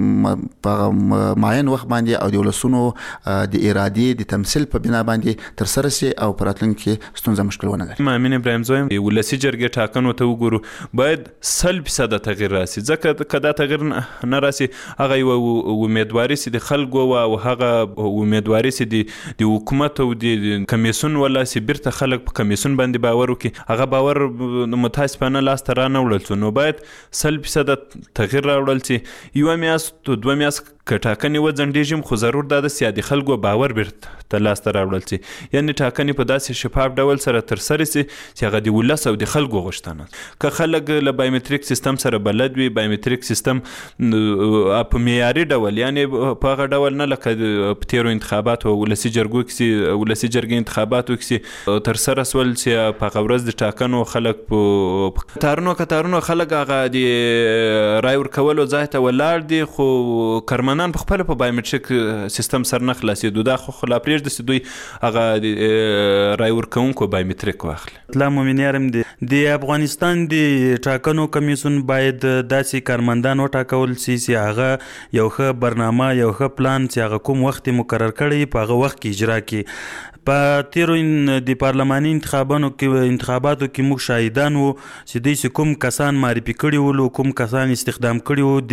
په معین وخت باندې او د ولسونو د ارادې د تمثيل په بنا باندې تر سره سي او پر راتلونکي ستونزه مشکل ونه لري. مامین ابراهیم زویم ولسي جرګې ټاکنو ته وګورو باید سل فیصد تغییر راسي ځکه کدا تغییر نه راسي هغه یو امیدواري سي د خلکو او هغه امیدواري سي د حکومت او د کمیسیون ولا سي بیرته خلک په کمیسیون باندې باور وکړي هغه باور متاسفانه لاس ته رانه وړل نو باید سل فیصد تغییر راوړل شي. یو میاشت دوه میاشت که ټاکنې وځنډېږي خو ضرور دا د سیادي خلکو باور بیرته لاسته راوړل شي. یعنې ټاکنې په داسې شفاف ډول سره ترسره شي چې هغه د ولس او د خلکو غوښتنه که خلک له بایومټریک سیستم سره بلد وي بایومټریک سیستم په معیاري ډول یعنې په هغه ډول نه لکه په تیرو انتخاباتو ولسي جرګو کې ولسي جرګې انتخاباتو کې ترسره سول چې په هغه ورځ د ټاکنو خلک په کتارونو کتارونو خلک هغه د رای ورکولو ځای ته ولاړ دي خو کارمنان په خپل په بایومټریک سیستم سره نه خلاصېدو دا خو خلا پرېږده چې دوی هغه رای ورکوونکو بایومټریک واخلي. لا مومنیارم دی د افغانستان د ټاکنو کمیسیون باید داسې کارمندان وټاکول شي چې هغه یو ښه برنامه یو ښه پلان چې هغه کوم وخت مقرر کړی په هغه وخت کې اجرا کړي. په تیرو د پارلماني انتخاباتو کې انتخاباتو کې موږ شاهدان وو چې دوی چې کوم کسان معرفي کړي ول کوم کسان استخدام کړي وو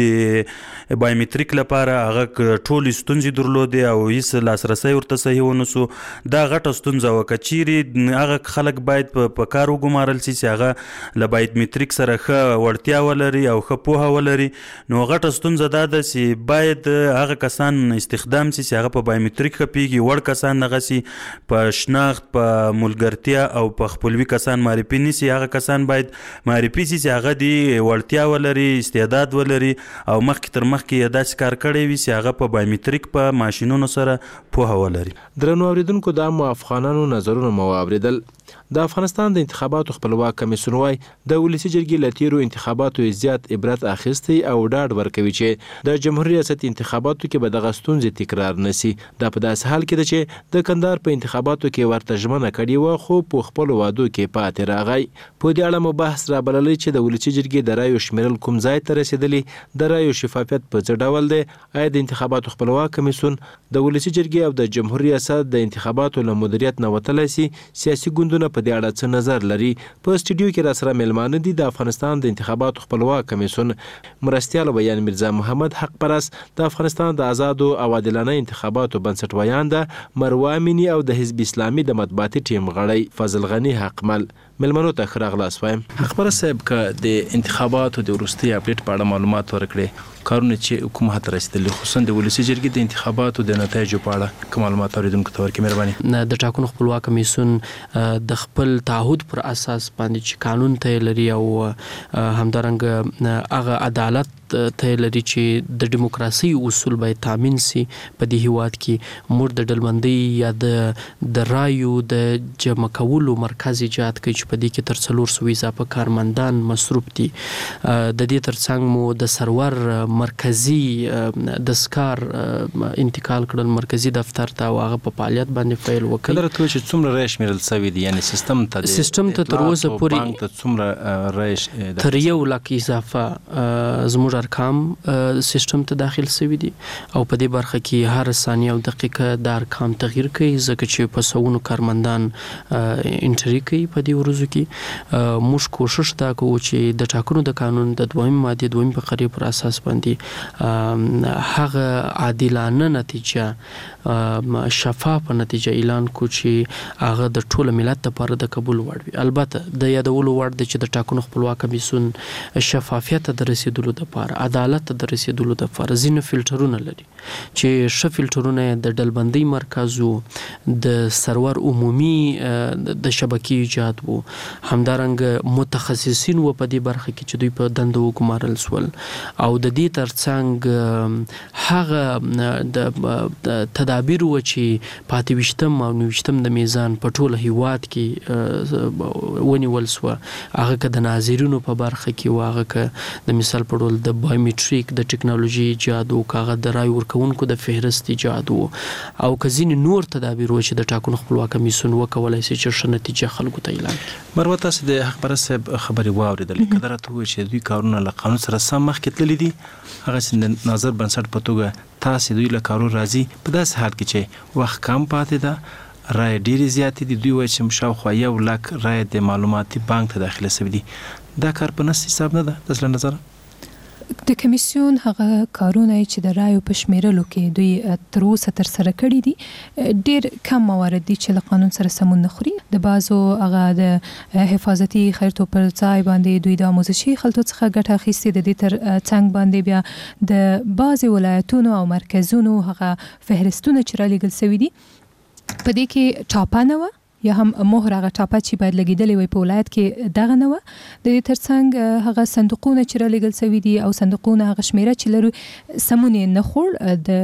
د بایومټریک لپاره هغه ټول ستونزې درلودې او هیڅ لاسرسی ورته صحیح ونه سو. دا غټه ستونزه وه که چیرې هغه خلک باید په کار وګمارل شي چې هغه له بایومټریک سره ښه وړتیا ولري او ښه پوهه ولري. نو غټه ستونزه دا ده چې باید هغه کسان استخدام شي چې هغه په بایومټریک خپېږي وړ کسان دغه سي په شناخت په ملګرتیا او په خپلوي کسان معرفي نشي هغه کسان باید معرفي شي چې هغه د وړتیا ولري استعداد ولري او مخکې تر مخکې یې داسې کار کړی وي چې هغه په بایومټریک په ماشینونو سره پوهه ولري. درنو اوریدونکو دا مو افغانانو نظرونه مو واوریدل. د افغانستان د انتخاباتو خپلواک کمیسیون وايي د ولسي جرګې له تیرو انتخاباتو زیات عبرت اخیستی او ډاډ ورکوي چې د جمهوریت ریاست انتخاباتو کې به دغه ستونزې تکرار نشي. دا په داسې حال کې ده چې د کندهار په انتخاباتو کې ورته ژمنه کړې وه خو په خپلو وعدو کې پاتې راغی. په دې اړه مو بحث رابللی چې د ولسي جرګې د رایو شمیرل کوم ځای ته رسېدلي د رایو شفافیت په څه ډول دی آیا د انتخاباتو خپلواک کمیسیون د ولسي جرګې او د جمهوریت ریاست د انتخاباتو له مدیریت نه وتلی سي سیاسي ګوندونه په دې اړه څه نظر لري. په سټوډیو کې راسره میلمانه دي د افغانستان د انتخاباتو خپلواک کمیسیون مرستیال بیان مرزا محمد حق پرست د افغانستان د آزادو او عادلانه انتخاباتو بنسټ ویان ده مروه امینی او د حزب اسلامي د مطبوعاتي ټیم غړی فضل غنی حقمل. ملمنو ته ښه راغلاست وایم. حق پرست صاحب که د انتخاباتو د وروستي اپډیټ په اړه معلومات ورکړئ کارونه چې کوم هته رسیدلي خصوصا د ولسی جرګې د انتخاباتو د نتایجو په اړه کوم معلومات اوریدونکو ته ورکړئ مهرباني. د ټاکنو خپلواک کمیسیون د خپل تعهد پر اساس باندې چې قانون ته لري او همدارنګه هغه عدالت ته لري چې د دیموکراسي اصول به تامین سي په دې هیواد کې مور د ډلبندۍ یا د د رایو د جمع کولو مرکز ایجاد کوي چې په دې کې تر څلور سوه اضافه کارمندان مصروف دي. د دې ترڅنګ مو د سرور مرکزی دستکار انتقال کړل مرکزی دفتر ته او هغه په فعالیت باندې فعال وکړ. کله ته چې څومره رای شمیرل شوی دی یعنی سیستم ته سیستم ته تر اوسه پورې بانک ته څومره رای تر یو لک اضافه زموږ ارقام سیستم ته داخل شوی دي او په دې برخه کې هر ثانیه او دقیقه د ارقام تغییر کوي ځکه چې په سوونو کارمندان انټری کوي په دې ورځو کې. موږ کوشش دا کوو چې د ټاکنو د قانون د دویم ماده دویم فقرې پر اساس باندې هغه عادلانه نتیجه شفاف نتیجه اعلان کو چې هغه د ټول ملت لپاره د قبول وړ وي. البته د یادولو وړ دی چې د ټاکنو خپلواک کمیسیون شفافیت ته رسیدلو لپاره عدالت ته رسیدلو لپاره ځینې فلټرونه لري چې ش فلټرونه د ډلبندۍ مرکزو د سرور عمومي د شبکې ایجاد وو همدارنګه متخصصین و په دې برخه کې چې دوی په دندو وګمارل سول او د دې ترڅنګ هغه د تدابیر و چې پاتې وشتم او نوشتم د میزان په ټول هیواد کې ونیول سو هغه که د ناظرینو په برخه کې واغه که د مثال په ډول د بایومټریک د ټکنالوژي ایجاد او کاغه د رای ورکونکو د فهرست ایجاد او کزین نور تدابیر و چې د ټاکنو خپلواک کمیسیون وکولای شي چې ښه نتیجه خلکو ته اعلان کړي. مروه تاسو د حق پرست خبري واوریدلې کله راته چې دوی کارونه له قانون سره سم مخکې تللي دي هغه چې نظر بنسټ په توګه تاسو دوی له کارو راځي په داسې حال کې چې وخت کم پاتې ده رای ډیری زیات دي دوی وایي چې شاوخوا یو لک رای د معلوماتي بانک ته داخله شوی دي دا کار په نس حساب نه ده د نظر د کمیسیون هغه کارونه چې د رایو په شمیرلو کې دوی تر اوسه تر سره کړي دي ډیر کم موارد دي چې له قانون سره سمون نه خوري. د بازو هغه د حفاظتي خیرتو پر ځای باندې دوی د آموزشي خلطو څخه ګټه اخیستې د دې تر څنګ باندې بیا د بعضې ولایتونو او مرکزونو هغه فهرستونه چې رالیږل شوي دي په دې کې ټاپه نه وه یا هم مهر هغه ټاپه چې باید لګیدلې وي په ولایت کې دغه نه وه. د دې ترڅنګ هغه صندوقونه چې رالیږل شوي دي او صندوقونه هغه شمیره چې لرو سمون یې نه خوړ د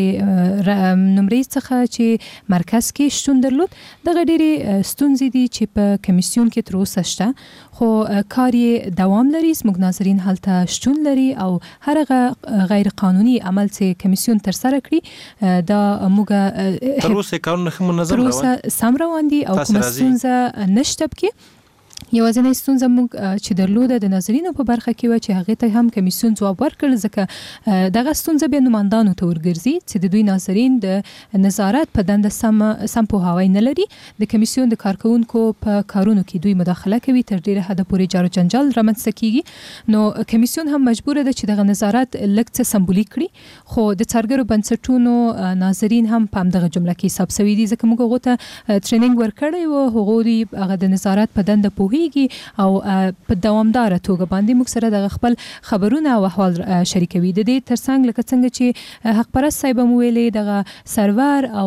هغې نمرې څخه چې مرکز کې شتون درلود. دغه ډېرې ستونزې دي چې په کمیسیون کې تر اوسه شته خو کار یې دوام لري. زموږ ناظرین هلته شتون لري او هر هغه غیر قانوني عمل چې کمیسیون ترسره کړي دا موږ تر اوسه کارونه ښه منظم روان تر اوسه سم روان دي او کومه ستونزه نشته پکې. یوازینۍ ستونزه موږ چې درلوده د ناظرینو په برخه کې و چې هغې ته هم کمیسیون ځواب ورکړ ځکه دغه ستونزه بیا نمایندانو ته ورګرځي چې د دوی ناظرین د نظارت په دنده سم سم پوهاوی نه لري. د کمیسیون د کارکونکو په کارونو کې دوی مداخله کوي تر ډیره حده پورې جار و جنجال رامنځته کیږي نو کمیسیون هم مجبوره ده چې دغه نظارت لږ څه سمبولیک کړي خو د څارګرو بنسټونو ناظرین هم په همدغه جمله کې حساب شوي دي ځکه موږ هغو ته ټریننګ ورکړی و هغوی هغه د نظارت په دنده پوهیږي او په دوامداره توګه باندې موږ سره د خپل خبرونه او احوال شریکوي. د دې ترڅنګ لکه څنګه چې حق پرست صاحب مو ویلې دغه سرور او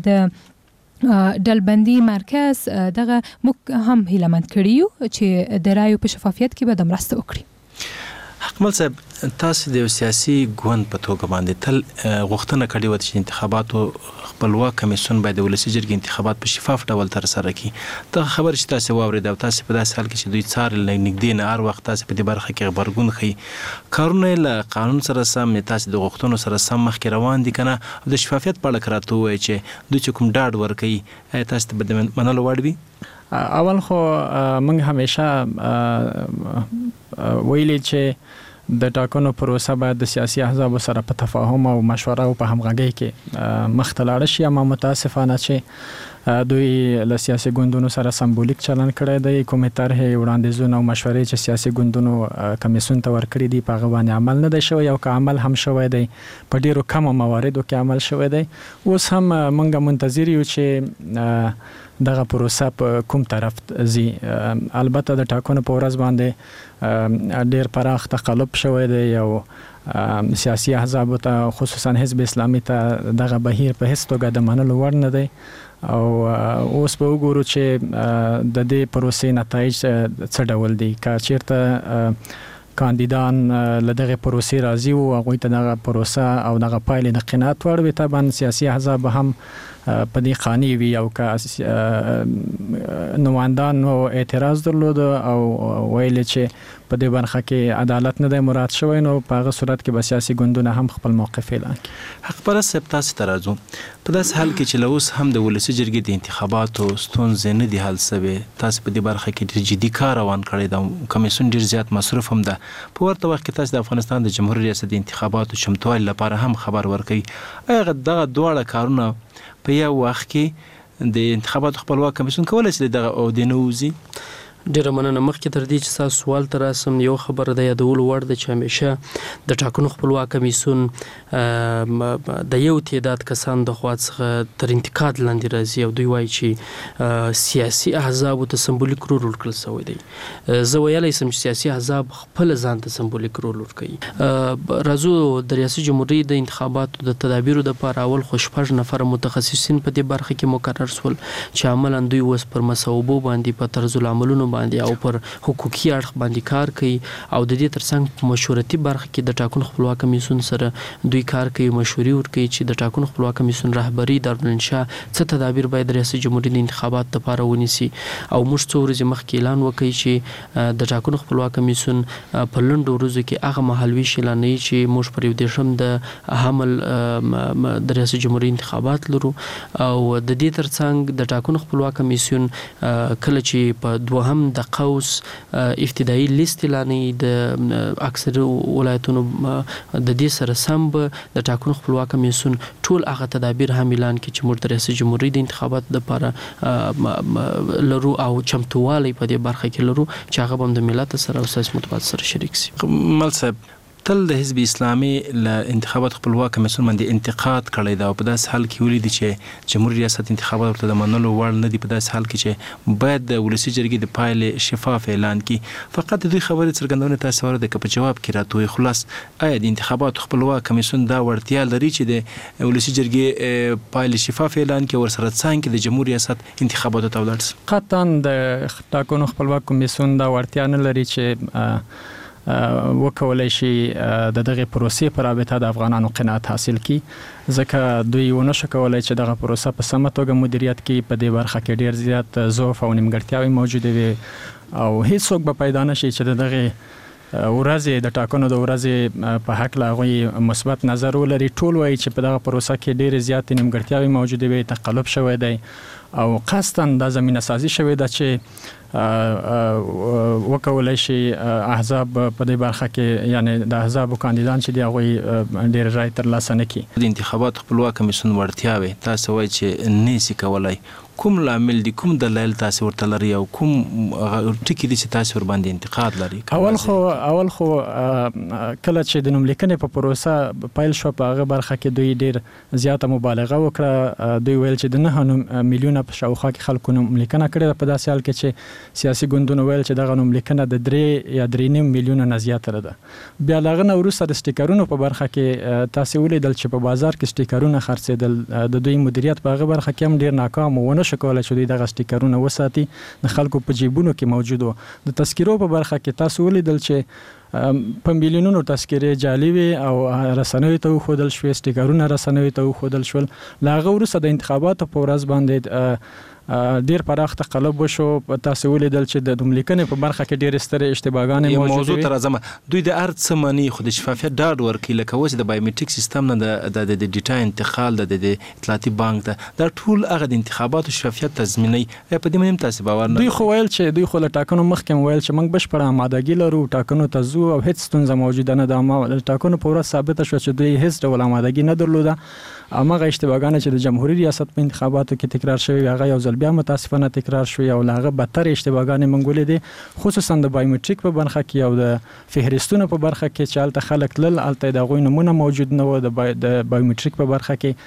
د ډلبندي مرکز دغه موږ هم هیلمند کړي یو چې د رایو په شفافیت کې به د مرسته وکړي. حکمل صاحب تاسو د سیاسي ګوند په توګه باندې تل غوښتنه کړې و چې انتخاباتو خپلواک کمیسیون باید د ولسي جرګې انتخابات په شفاف ډول ترسره کړي. دا خبر چې تاسو واورید او تاسو په داسې حال کې چې دوی څارل نږدې نه هر وخت تاسو په دې برخه کې خبرګون خي کارونه له قانون سره سم تاسو د غوښتنو سره سم مخکې روان دي کنه د شفافیت په اړه کراته وایي چې دوی کوم ډاډ ورکوي تاسو ته به منلو وړ وي. اول خو موږ همیشه ویلي چې د ټاکنو پروسه باید د سیاسي احزاب سره په تفاهم او مشوره او په همغږۍ کې مخ ته لاړ شي. اما متاسفانه چې دوی له سیاسي ګوندونو سره سمبولیک چلن کړی دی. کومې طرحې وړاندیزونه او مشورې چې سیاسي ګوندونو کمیسیون ته ورکړي دي په هغه باندې عمل نه دی شوی او که عمل هم شوی دی په ډیرو کمو مواردو کې عمل شوی دی. اوس هم موږ منتظر یو چې دغه پروسه په کوم طرف ځي. البته د ټاکنو په ورځ باندې ډیر پراخ تقلب شوی دی او سیاسي احزاب ته خصوصا حزب اسلامي ته دغه بهیر په هیڅ توګه د منلو وړ نه دی او اوس به وګورو چې د دې پروسې نتایج څه ډول دي. که چیرته کاندیدان له دغه پروسې راضي وو هغوی ته دغه پروسه او دغه پایلې د قناعت وړ وي، طبعا سیاسي احزاب هم په دې قانع وي او که نمایندانو اعتراض درلود او ویل چې په دې برخه کې عدالت نه دی مراعات شوی نو په هغه صورت کې به سیاسي ګوندونه هم خپل موقف اعلان کړي. حق پرست صاحب تاسو ته راځو، په داسې حال کې چې له اوس هم د ولسي جرګې د انتخاباتو ستونزې نه دي حل سوې، تاسو په دې برخه کې ډېر جدي کار روان کړی دی، کمیسیون ډېر زیات مصروف هم ده، په ورته وخت کې تاسو د افغانستان د جمهوریت ریاست د انتخاباتو چمتووالي لپاره هم خبر ورکوي. آیا دغه دواړه کارونه په یو وخت کې د انتخاباتو خپلواک کمیسیون کولی شي دغه عهدې نه ووځي؟ ډیره مننه. مخکې تر دې چې تاسو سوال ته راسم یو خبره د یادولو وړ ده چې همیشه د ټاکنو خپلواک کمیسیون د یو تعداد کسان د خوا څخه تر انتقاد لاندې راځي او دوی وایي چې سیاسي احزابو ته سمبولیک رول ورکړل شوی دی. زه ویلی سم چې سیاسي احزاب خپله ځان ته سمبولیک رول ورکوي. راځو د ریاست جمهوریت د انتخاباتو د تدابیرو دپاره اول خو شپږ نفره متخصصین په دې برخه کې مقرر شول چې عملا دوی اوس پر مصوبو باندې په طرز العملونو باندې او پر حقوقي اړخ باندې کار کوي او د دې ترڅنګ په مشورتي برخه کې د ټاکنو خپلواک کمیسیون سره دوی کار کوي، مشورې ورکوي چې د ټاکنو خپلواک کمیسیون رهبري دارالانشا څه تدابیر باید ریاست جمهوریت د انتخاباتو لپاره ونیسي او موږ څو ورځې مخکې اعلان وکړي چې د ټاکنو خپلواک کمیسیون په لنډو ورځو کې هغه مهالویش اعلانوي چې موږ پر یو دېرشم د حمل د ریاست جمهوریت انتخابات لرو او د دې ترڅنګ د ټاکنو خپلواک کمیسیون کله چې په دوهم د قوس ابتدایي لیست اعلانوي د اکثر ولایتونو د دې سره سم به د ټاکنو خپلواک کمیسیون ټول هغه تدابیر هم اعلان کړي چې موږ د ریاست جمهوریت د انتخاباتو لپاره لرو او چمتووالی په دې برخه کې لرو چې هغه به هم د ملت سره او سیاسي مطبوعاتو سره شریک شي. مل صاحب تل د حزب اسلامي له انتخابات خپلواک کمیسیون باندې انتقاد کړی دا او په داسې حال کې ولیدي چې جمهوریت ریاست انتخابات ورته د منلو وړ نه دي، په داسې حال کې چې باید د ولسي جرګې د پایلې شفاف اعلان کړي. فقط د دوی خبرې څرګندونه تاسو ورته که په جواب کې راته وایي خلاص آیا د انتخاباتو خپلواک کمیسیون دا وړتیا لري چې د ولسي جرګې پایلې شفاف اعلان کړي ورسره څنګه د جمهوریت ریاست انتخاباتو ته ولاړ شي؟ قطعا د ټاکنو خپلواک کمیسیون دا وړتیا نه لري چې وکولای شي د دغه پروسې پر رابطه د افغانانو قناعت حاصل کړي، ځکه دوی ونه شو کولای چې دغه پروسه په سمه توګه مدیریت کړي. په دې برخه کې ډیر زیات ضعف او نیمګړتیاوې موجوده وي او هیڅوک به پیدا نشي چې دغه ورځې د ټاکنو د ورځې په حق لا غوي مثبت نظر ولري. ټول وایي چې په دغه پروسه کې ډیر زیات نیمګړتیاوې موجوده وي، تقلب شوی دی او قصداً دا زمینه سازي شوی ده چې وکولای شي احزاب په دې برخه کې یعنی د احزاب کاندیدان چې دی هغه ډیر رای ترلاسه نه کړي. د انتخابات خپلواک کمیسیون وړتیاوې تاسو وایي چې نشي کولای، کوم لامل دي، کوم دلایل تاسو ورته لري او کوم ټکي دي چې تاسو ور باندې انتقاد لري؟ اول خو اول خو کله چې د نوملیکنې په پروسه پیل شو په هغه برخه کې دوی ډیر زیاته مبالغه وکړه. دوی ویل چې د نه میلیونه په شاوخوا کې خلکو نوملیکنه کړې، په داسې حال کې چې سیاسي ګوندونه ویل چې دغه نوملیکنه د درې یا درې نیم میلیونه نه زیاته ده. بیا له هغه وروسته د سټیکرونو په برخه کې تاسو ولیدل چې په بازار کې سټیکرونه خرڅېدل، د دوی مدیریت په هغه برخه کې هم ډیر ناکام و، نشو کولای چې دوی دغه سټیکرونه وساتي، د خلکو په جیبونو کې موجود و. د تذکیرو په برخه کې تاسو ولیدل چې په میلیونونو تذکیرې جعلي وي او رسنیو ته وښودل شوې، سټیکرونه رسنیو ته وښودل شول. له هغه وروسته د انتخاباتو په ورځ باندې ډیر پراخ تقلب وشو. تاسو ولیدل چې د نوملیکنې په برخه کې ډیر سترې اشتباهګانې موجودې وي. موضوع تر ازمه دوی د ارت سمنی خو د شفافیت ډاډ ورکړي، لکه اوس د بایومټریک سیستم نه د د ډیټا انتقال د د اطلاعاتي بانک ته دا ټول هغه د انتخاباتو شفافیت تضمینوي. په دې باندې تاسو باور نه؟ دوی خو ویل چې دوی خو له ټاکنو مخکې ویل چې موږ بشپړه آمادګي لرو، ټاکنو ته ځو او هیڅ ستونزه موجوده نه ده. ما د ټاکنو په ورځ ثابته شوه چې دوی هیڅ ډول آمادګي نه درلوده. هغه اشتباهګانې چې د جمهوریت ریاست په انتخاباتو کې تکرار شوی هغه یو ځل بیا متاسفانه تکرار شوی او هغه بدتر اشتباهګانې موږ ولیدې، خصوصا د بایومټریک په برخه کې او د فهرستونو په برخه کې چې هلته خلک تلل، هلته د هغوی نمونه موجود نه و. د بایومټریک په برخه کې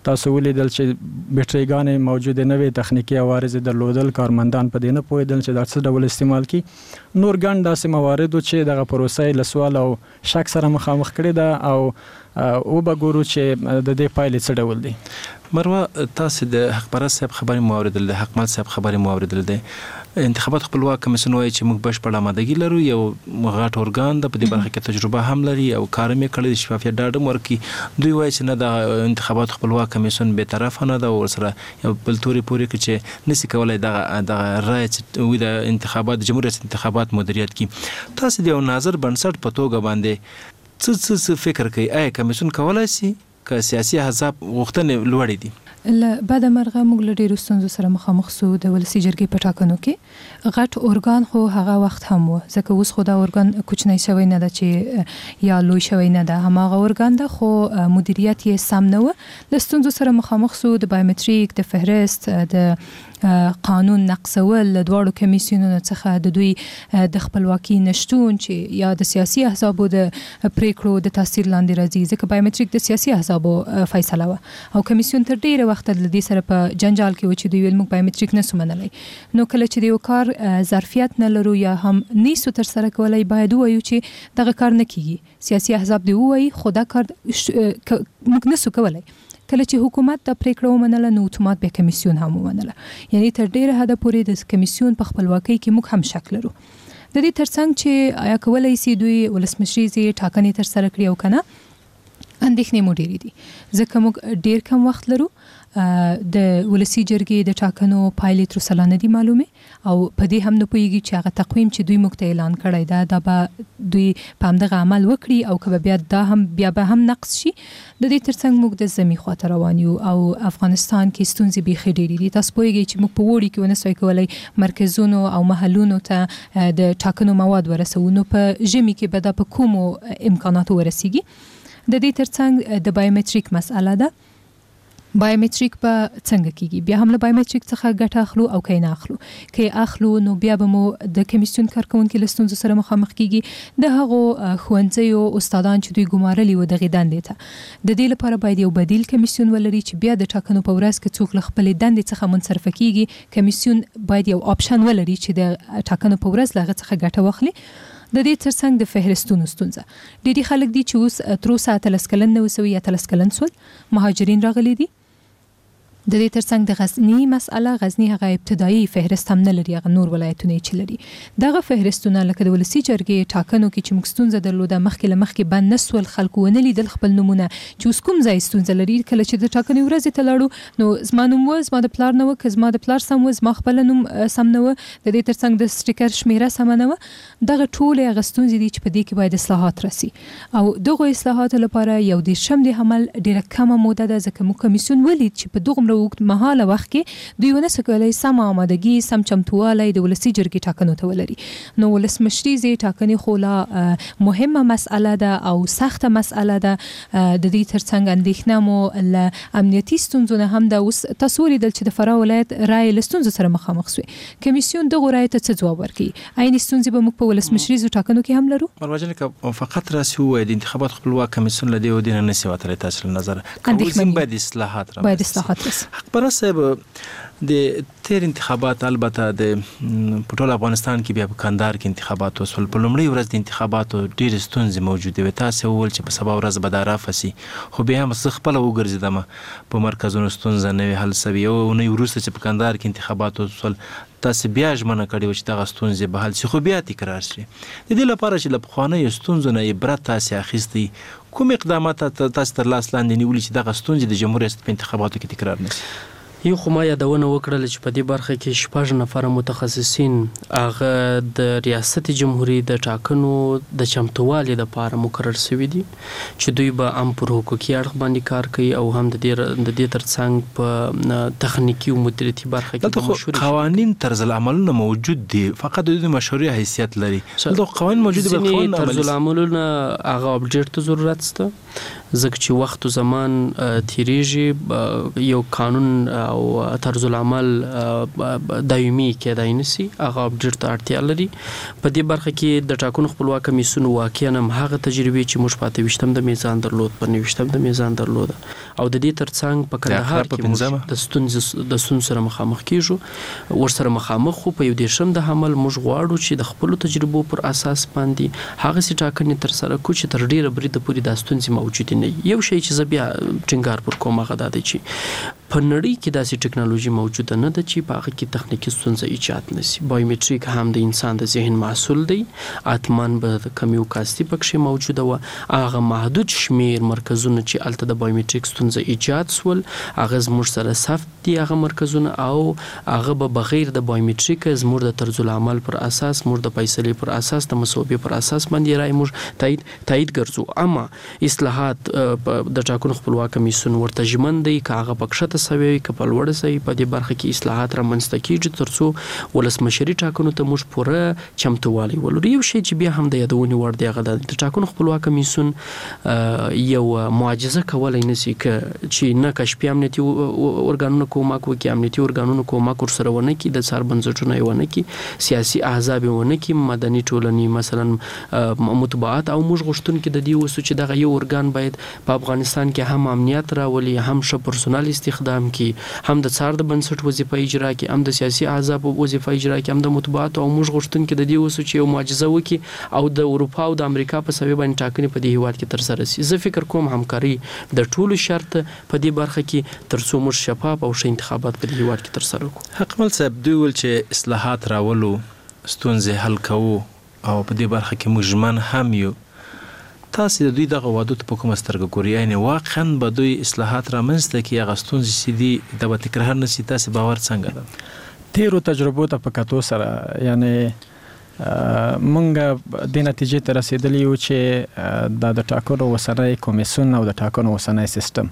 تاسو ولیدل چې بیټریګانې موجوده نوې تخنیکی عوارض درلودل، کارمندان په دې نه پوهېدل چې دا څه ډول استعمال کی. نور ګڼ داسې موارد چې دغه پروسه له سوال او شک سره مخامخ کړي ده او او به ګورو چې د دې پایلې څه ډول دي. مروه تاسو د حق پرست صاحب خبرې مو اوریدل، د حق مل صاحب خبرې مو اوریدل دي. انتخابات خپلواک کمیسیون وایي چې موږ بشپړه آمادګي لرو، یو غټ ارګان د په دې برخه کې تجربه هم لري او کار یې کړی، شفافیت ډاډ ورکړي. دوی وایي چې نه د انتخابات خپلواک کمیسیون به طرفه نه ده او سره یو بل توري پوري کې چې نسی کولای دغه دغه رای چې د انتخابات جمهوریت انتخابات مدیریت کی. تاسو د یو ناظر بنسټ په توګه باندې څه څه فکر کوي؟ آیا کمیسیون کولای شي که سیاسي احزاب غوښتنې لوړې دي؟ له بعد مرغه موږ له ډېرو ستونزو سره مخامخ سو. د ولسي جرګې په ټاکنو کې غټ ارګان خو هغه وخت هم و، ځکه اوس خو دا ارګان کوچنی شوی نه ده چې یا لوی شوی نه ده، هماغه ارګان ده خو مدیریت یې سم نه و. له ستونزو سره مخامخ سو، د بایومټریک، د فهرست، د قانون نقصول له دواړو کمیسیونونو څخه د دوی د خپلواکي نشتون چې یا د سیاسي احزابو د پریکړو د تاثیر لاندې راځي، ځکه بایومټریک د سیاسي احزابو فیصله و او کمیسیون تر ډیره وخت د دې سره په جنجال کې و چې دوی ویل موږ بایومټریک نسو منلی. نو کله چې د یو کار ظرفیت نه لرو یا هم نیسو تر سره کولای، باید ووایو چې دغه کار نه کیږي. سیاسي احزاب دی ووایي خو دا کار موږ نسو کولای. کله چې حکومت د پریکړه ومنله نو اتومات به کمیسیون هم ومنله، یعنی تر ډیره حده پورې د کمیسیون په خپلواکۍ کې موږ هم شک لرو. د دې ترڅنګ چې آیا کولای سي دوی ولسمشري ټاکنې تر سره کړي او کنه، اندېښنې مو ډېرې دي ځکه موږ ډېر کم وخت لرو. د ولسي جرګې د ټاکنو پایلې تر اوسه نه دي معلومې او په دې هم نه پوهېږي چې هغه تقویم چې دوی موږ ته اعلان کړی ده دا به دوی په همدغه عمل وکړي او که بیا دا هم بیا به هم نقص شي. د دې ترڅنګ موږ د زمي خواته روان یو او افغانستان کې ستونزې بیخي ډېرې دي. تاسو پوهېږئ چې موږ په وړي کې ونه سوی کولی مرکزونو او محلونو ته د ټاکنو مواد ورسوو، نو په ژمي کې به دا په کومو امکاناتو ورسیږي. د دې ترڅنګ د بایومټریک مسأله ده. بایومټریک به څنګه کیږي؟ بیا هم له بایومټریک څخه ګټه اخلو او که نه اخلو. که اخلو نو بیا به مو د کمیسیون کارکونکي له ستونزو سره مخامخ کیږي. د هغو ښوونځیو استادان چې دوی ګمارلي و دغې دندې ته، د دې لپاره باید یو بدیل کمیسیون ولري چې بیا د ټاکنو په ورځ کې څوک له خپلې دندې څخه منصرفه کیږي، کمیسیون باید یو آپشن ولري چې د ټاکنو په ورځ له هغه څخه ګټه واخلي. د دې ترڅنګ د فهرستونو ستونزه ډېری خلک دي چې اوس تر اوسه اتلس کلن نه وسوي، اتلس کلن سول مهاجرین راغلي دي. د دې ترڅنګ د غزنی مسأله، غزنی هغه ابتدایي فهرست هم نه لري، هغه نور ولایتونه چې لري. دغه فهرستونه لکه د ولسي جرګې ټاکنو کې چې موږ ستونزه درلوده مخکې له مخکې بند نه سول، خلکو ونه لیدل خپل نومونه چې اوس کوم ځای ستونزه لري. کله چې د ټاکنې ورځې ته لاړو نو زما نوم و، زما د پلار نه و، که زما د پلار سم و، زما خپل نوم سم نه و، د دې ترڅنګ د سټیکر شمیره سمه نه و. دغه ټولې هغه ستونزې دي چې په دې کې باید اصلاحات راسي او دغه اصلاحاتو لپاره یو دېرشم د عمل ډېره کمه موده ده، ځکه موږ کمیسیون ولید چې په دغومره اوږد مهاله وخت کې دوی ونه سکولای سم آمادګي، سم چمتوالی د ولسي جرګې ټاکنو ته ولري. نو ولسمشري ټاکنې خو لا مهمه مسأله ده او سخته مسأله ده. د دې ترڅنګ اندېښنه مو له امنیتي ستونزو نه هم ده. اوس تاسو ولیدل چې د فراه ولایت رای له ستونزو سره مخامخ سوی، کمیسیون دغه رای ته څه ځواب ورکړي؟ عین ستونزې به موږ په ولسمشري ټاکنو کې هم لرو. مروه که فقط راسي ووایي د انتخابات خپلواک کمیسیون له دې ودې نه نشي وتلی، تاسو له نظره کوم باید اصلاحات راسي؟ باید اصلاحات راسي. حق پرست صاحب، د تیر انتخابات البته د په ټول افغانستان کې بیا په کندهار کې انتخابات وسول. په لومړۍ ورځ د انتخاباتو ډېرې ستونزې موجودې وې. تاسو وویل چې په سبا ورځ به دا رافسي، خو بیا هم زه خپله وګرځېدم په مرکزونو ستونزه نه وې حل سوې. یوه اونۍ وروسته چې په کندهار کې انتخابات وسول تاسو بیا ژمنه کړې وه چې دغه ستونزې به حل شي، خو بیا تکرار شي. د دې لپاره چې له پخوانیو ستونزو نه عبرت تاسو اخیستی، کوم اقدامات تاسو تر لاس لاندې نیولي چې دغه ستونزې د جمهور ریاست په انتخاباتو کې تکرار نه شي؟ یو خو ما یادونه وکړله چې په دې برخه کې شپږ نفره متخصصین هغه د ریاست جمهوریت د ټاکنو د چمتووالي لپاره مقرر شوي دي چې دوی به هم پر حقوقي اړخ باندې کار کوي او هم د دې د دې ترڅنګ په تخنیکی او مدیریتي برخه کې دلته مشورې قوانین طرز العملونه موجود دي، فقط د مشورې حیثیت لري. دلته قوانین موجود دي، قوانین طرز العملونه هغه اپډیټ ته ضرورت شته ځکه چې وخت او زمان تیریږي. یو قانون او طرز العمل دایمي کېدای نشي هغه اپډیټ ته اړتیا لري. په دې برخه کې د ټاکنو خپلواک کمیسیون واقعا هم هغه تجربې چې موږ پاتې وشتم د میزان درلود په نوښتم د میزان درلود او د دې ترڅنګ په کندهار کې د ستونزې د ستونزې سره مخامخ کیږو ورسره مخامخ خو په یو دیشم د حمل موږ غواړو چې د خپل تجربو پر اساس باندې هغه سي ټاکنې تر سره کو چې تر ډیره بریده پوری د ستونزې موجود نه یو شی چې زبیا ټینګار پر کومه غدا دی چې په نړۍ کې داسې ټکنالوژي موجوده نه ده چې په هغه کې تخنیکی ستونزه ایجاد نشي. بایومټریک هم د انسان د ذهن محصول دی، اتمن به د کمیو کاستي پکې موجوده و هغه محدود شمیر مرکزونه چې الته د بایومټریک ستونزه ایجاد سول هغه زموږ سره سخت دي هغه مرکزونه او هغه به بغیر د بایومټریک زموږ د طرز العمل پر اساس موږ د فیصلې پر اساس د مسوبې پر اساس باندې راي موږ تایید تایید ګرځو. اما اصلاحات د ټاکنو خپلواک کمیسیون ورته ژمن دی کاغه پکښته سوي کپل وړ سي په دې برخه کې اصلاحات را منځته کیږي ترڅو ولسمشري ټاکنو ته موږ پوره چمتووالی ولرو. یو شی چې بیا هم د یادونې وړ دی هغه د ټاکنو خپلواک کمیسیون یو معجزه کولای نشي چې نه کشفي امنیتي ارګانونو کومک وکړي امنیتي ارګانونو کومک ورسره ونه کړي د څار بنسټونه ونه کړي سیاسي احزاب ونه کړي مدني ټولنې مثلا مطبوعات او موږ غوښتون کې د دې وسو چې دغه یو ارګان باید په افغانستان کې هم امنیت راولي هم ښه پرسونل استخدام کړي هم د څار د بنسټ وظیفه اجرا کړي هم د سیاسي احزاب وظیفه اجرا کړي هم د مطبوعات او موږ غوښتون کې د دې وسو چې یو معجزه وکړي او د اروپا او د امریکا په سوي باندې ټاکنې په دې هیواد کې تر سره شي. زه فکر کوم همکاري د ټولو شرط په دې برخه کې ترڅو موږ شفاف او ښه انتخابات په دې هیواد کې تر سره وکړو. حکمل صاحب دوی ول چې اصلاحات راولو ستونزې حل کوو او په دې برخه کې موږ ژمن هم یو. تاسو د دوی دغه وعدو په کومه سترګه ګورئ یعنی واقعا به دوی اصلاحات رامنځته کړي هغه ستونزې چې دي د به تکرار نه شي تاسو باور څنګه ده؟ تیرو تجربو ته په کتو سره یعنی مونږ د نتیجې ته رسیدلی یو چې د د ټاکنو وسنۍ کمیسیون او د ټاکنو وسنۍ سیستم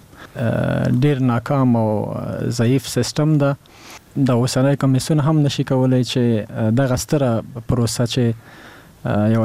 ډیر ناکام او ضعیف سیستم ده. د وسنۍ کمیسیون هم نشي کولای چې دغه ستره پروسه چې یو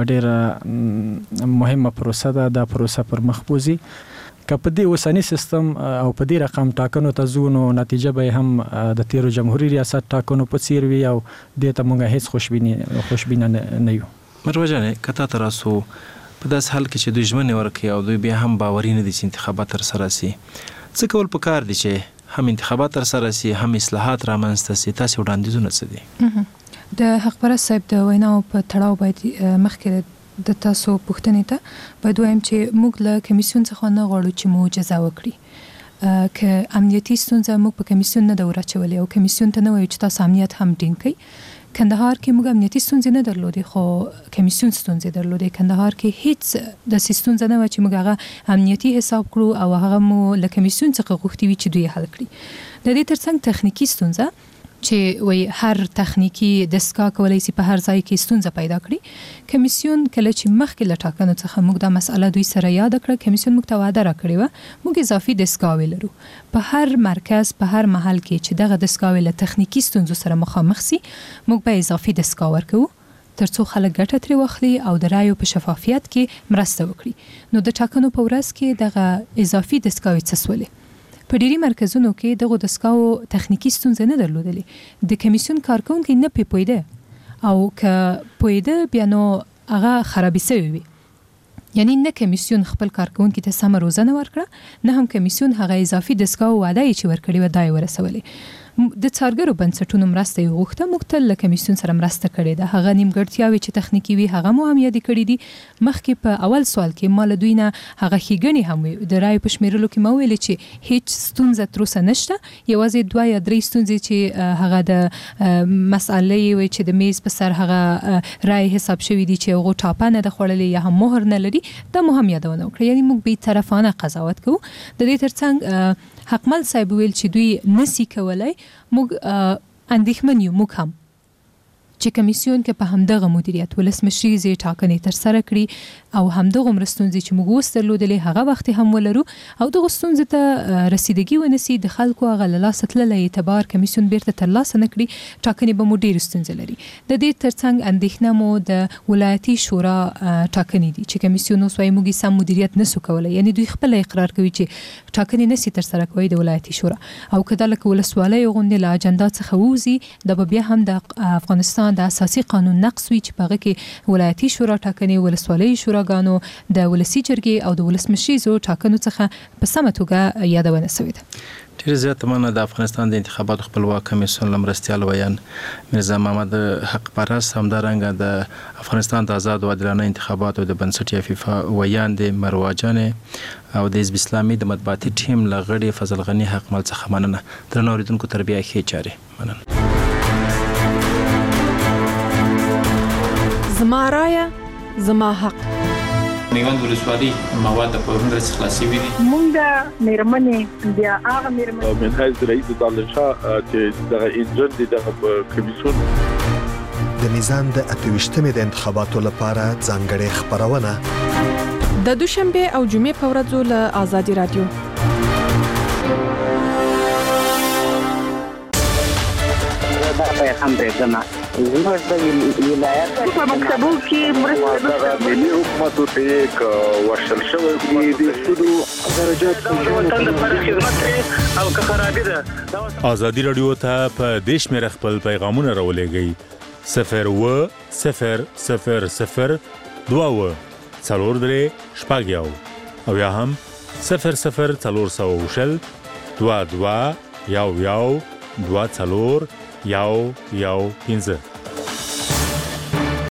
ډیره مهمه پروسه ده دا پروسه پر مخ بوزي. که په دې وسنۍ سیستم او په دې رقم ټاکنو ته ځو نو نتیجه به هم د تیرو جمهوریت ریاست ټاکنو په څیر وي او دې ته موږ هیڅ خوشبیني خوشبینه نه یو. مروه جانې کته تراسو په داس حال کې چې دوی ژمنې ورکړي او دوی بیا هم باوري نه دي چې انتخابات تر سره شي څه کول پکار دي چې هم انتخابات تر سره شي هم اصلاحات رامنځته شي تاسو وړاندیزونه څه دي؟ د حق پرست صاحب د ویناو په تړاو باید مخکې د تاسو پوښتنې ته باید وایم چې موږ له کمیسیون څخه نه غواړو چې معجزه وکړي که امنیتي ستونزه موږ په کمیسیون نه ده وراچولې او کمیسیون ته نه وایو چې تاسو امنیت هم ټینګ کړئ. کندهار کې موږ امنیتي ستونزې نه درلودې خو کمیسیون ستونزې درلودې. کندهار کې هیڅ د ستونزه نه و چې موږ هغه امنیتي حساب کړو او هغه مو له کمیسیون څخه غوښتي وي چې دوی حل کړي. د دې ترڅنګ تخنیکی ستونزه چې وای هر تخنیکی دستګاه کولای شي په هر ځای کې ستونزه پیدا کړي. کمیسیون کله چې مخکې له ټاکنو څخه موږ دا مسله دوی سره یاد کړه کمیسیون موږ ته وعده راکړې و موږ اضافي دستګاه لرو په هر مرکز په هر محل کې چې دغه دستګاه له تخنیکی ستونزو سره مخامخ سي موږ به اضافي دستګاه ورکو ترڅو خلک ګټه ترې واخلي او د رایو په شفافیت کې مرسته وکړي. نو د ټاکنو په ورځ کې دغه اضافي دستګاه څه سولې په ډیری مرکزونو کې دغه دستګاو تخنیکی ستونزې نه درلودلې د کمیسیون کارکونکو نه پیپویده او که پویده بیا نو هغه خرابې شوی وي یعنی نه کمیسیون خپل کارکونکو ته سم روزنه ورکړه نه هم کمیسیون هغه اضافي دستګاو وعده چې ورکړي و دای ورسولې. د څارګرو بنسټونو مرسته یو غوښته مختل له کمیسیون سره مرسته کړې ده هغه نیمګړتیاوې چې تخنیکی وي هغه مو هم یاد کړې دي. مخکې په اول سوال کې مال دوی نه هغه خېګنی هم وي د رای په شمیرلو کې مو ویل چې هیڅ ستونزه تر اوسه نشته یوازې دوه یا درې ستونزې چې هغه د مسالې وي چې د میز په سر هغه رای حساب شوی دي چې هغه ټاپنه د خړلې یا هم مهر نه لري دا مو هم یادونه وکړه یعنی موږ به طرفانه قضاوت کوو. د دې ترڅنګ حکمل صاحب ویل چې دوی نسی کولای موږ اندېښمن یو موږ هم چې کمیسیون کې په همدغه مدیریت ولسمشري زی ټاکنې تر سره کړي او همدغه مرستونځي چې موږ اوس درلودلې هغه وخت هم ولرو او دغه ستونزې ته رسیدګي ونسی د خلکو هغه له لاسه تللی اعتبار کمیسیون بیرته ترلاسه نه کړي ټاکنې به مو ډېرې ستونزې لري. د دې ترڅنګ اندېښنه مو د ولایتي شورا ټاکنې دي چې کمیسیون اوس وايي موږ سم مدیریت نسو کولی، یعنی دوی خپل اقرار کوي چې ټاکنې نسی تر سره کوي د ولایتي شورا او کله لکه ولسوالۍ غونډې له اجنډا څخه ووځي د بیا هم د افغانستان د اساسي قانون نقض وي چې په هغه کې ولایتي شورا ټاکنې ولسوالۍ شوراګانو د ولسی جرګې او د ولسمشري زو ټاکنو څخه په سمه توګه یادونه شوې ده. ډېر زیات مننه. د افغانستان د انتخاباتو خپلواک کمیسیون لمرستیال ویان مرزا محمد حق پرست، همدارنګه د افغانستان د آزاد او عادلانه انتخاباتو د بنسټ فیفا ویان د مروه جانې او د حزب اسلامي د مطبوعاتي ټیم لغړي فضل غنی حق مل څخه مننه. درنو اوریدونکو تربیه ښې چارې مننه. زما رایه زما حق. میوند ولسوالۍ مواد په هغه رس خلاصي وي. مونږ د میرمنې بیا هغه میرمنې من حیث رئیس دالشاه چې د انجن د کمیسیون د میزان د اتويشتمې د انتخاباتو لپاره ځانګړې خبرونه د دوشنبه او جمعې په ورځو له آزادي رادیو. دا په هم برېښنا زموږ د ولایت په مکتبو کې مرسته د ملي حکومت ته یک ورشل شوی دی د سودو درجات د خدمت او که خرابې ده. آزادي رادیو ته په دیش مې خپل پیغامونه راولېږئ صفر و صفر صفر صفر دوا و څلور درې شپږ یو او یا هم صفر صفر څلور سوه شل دوا دوا یو یو دوا څلور یو یو پنځه.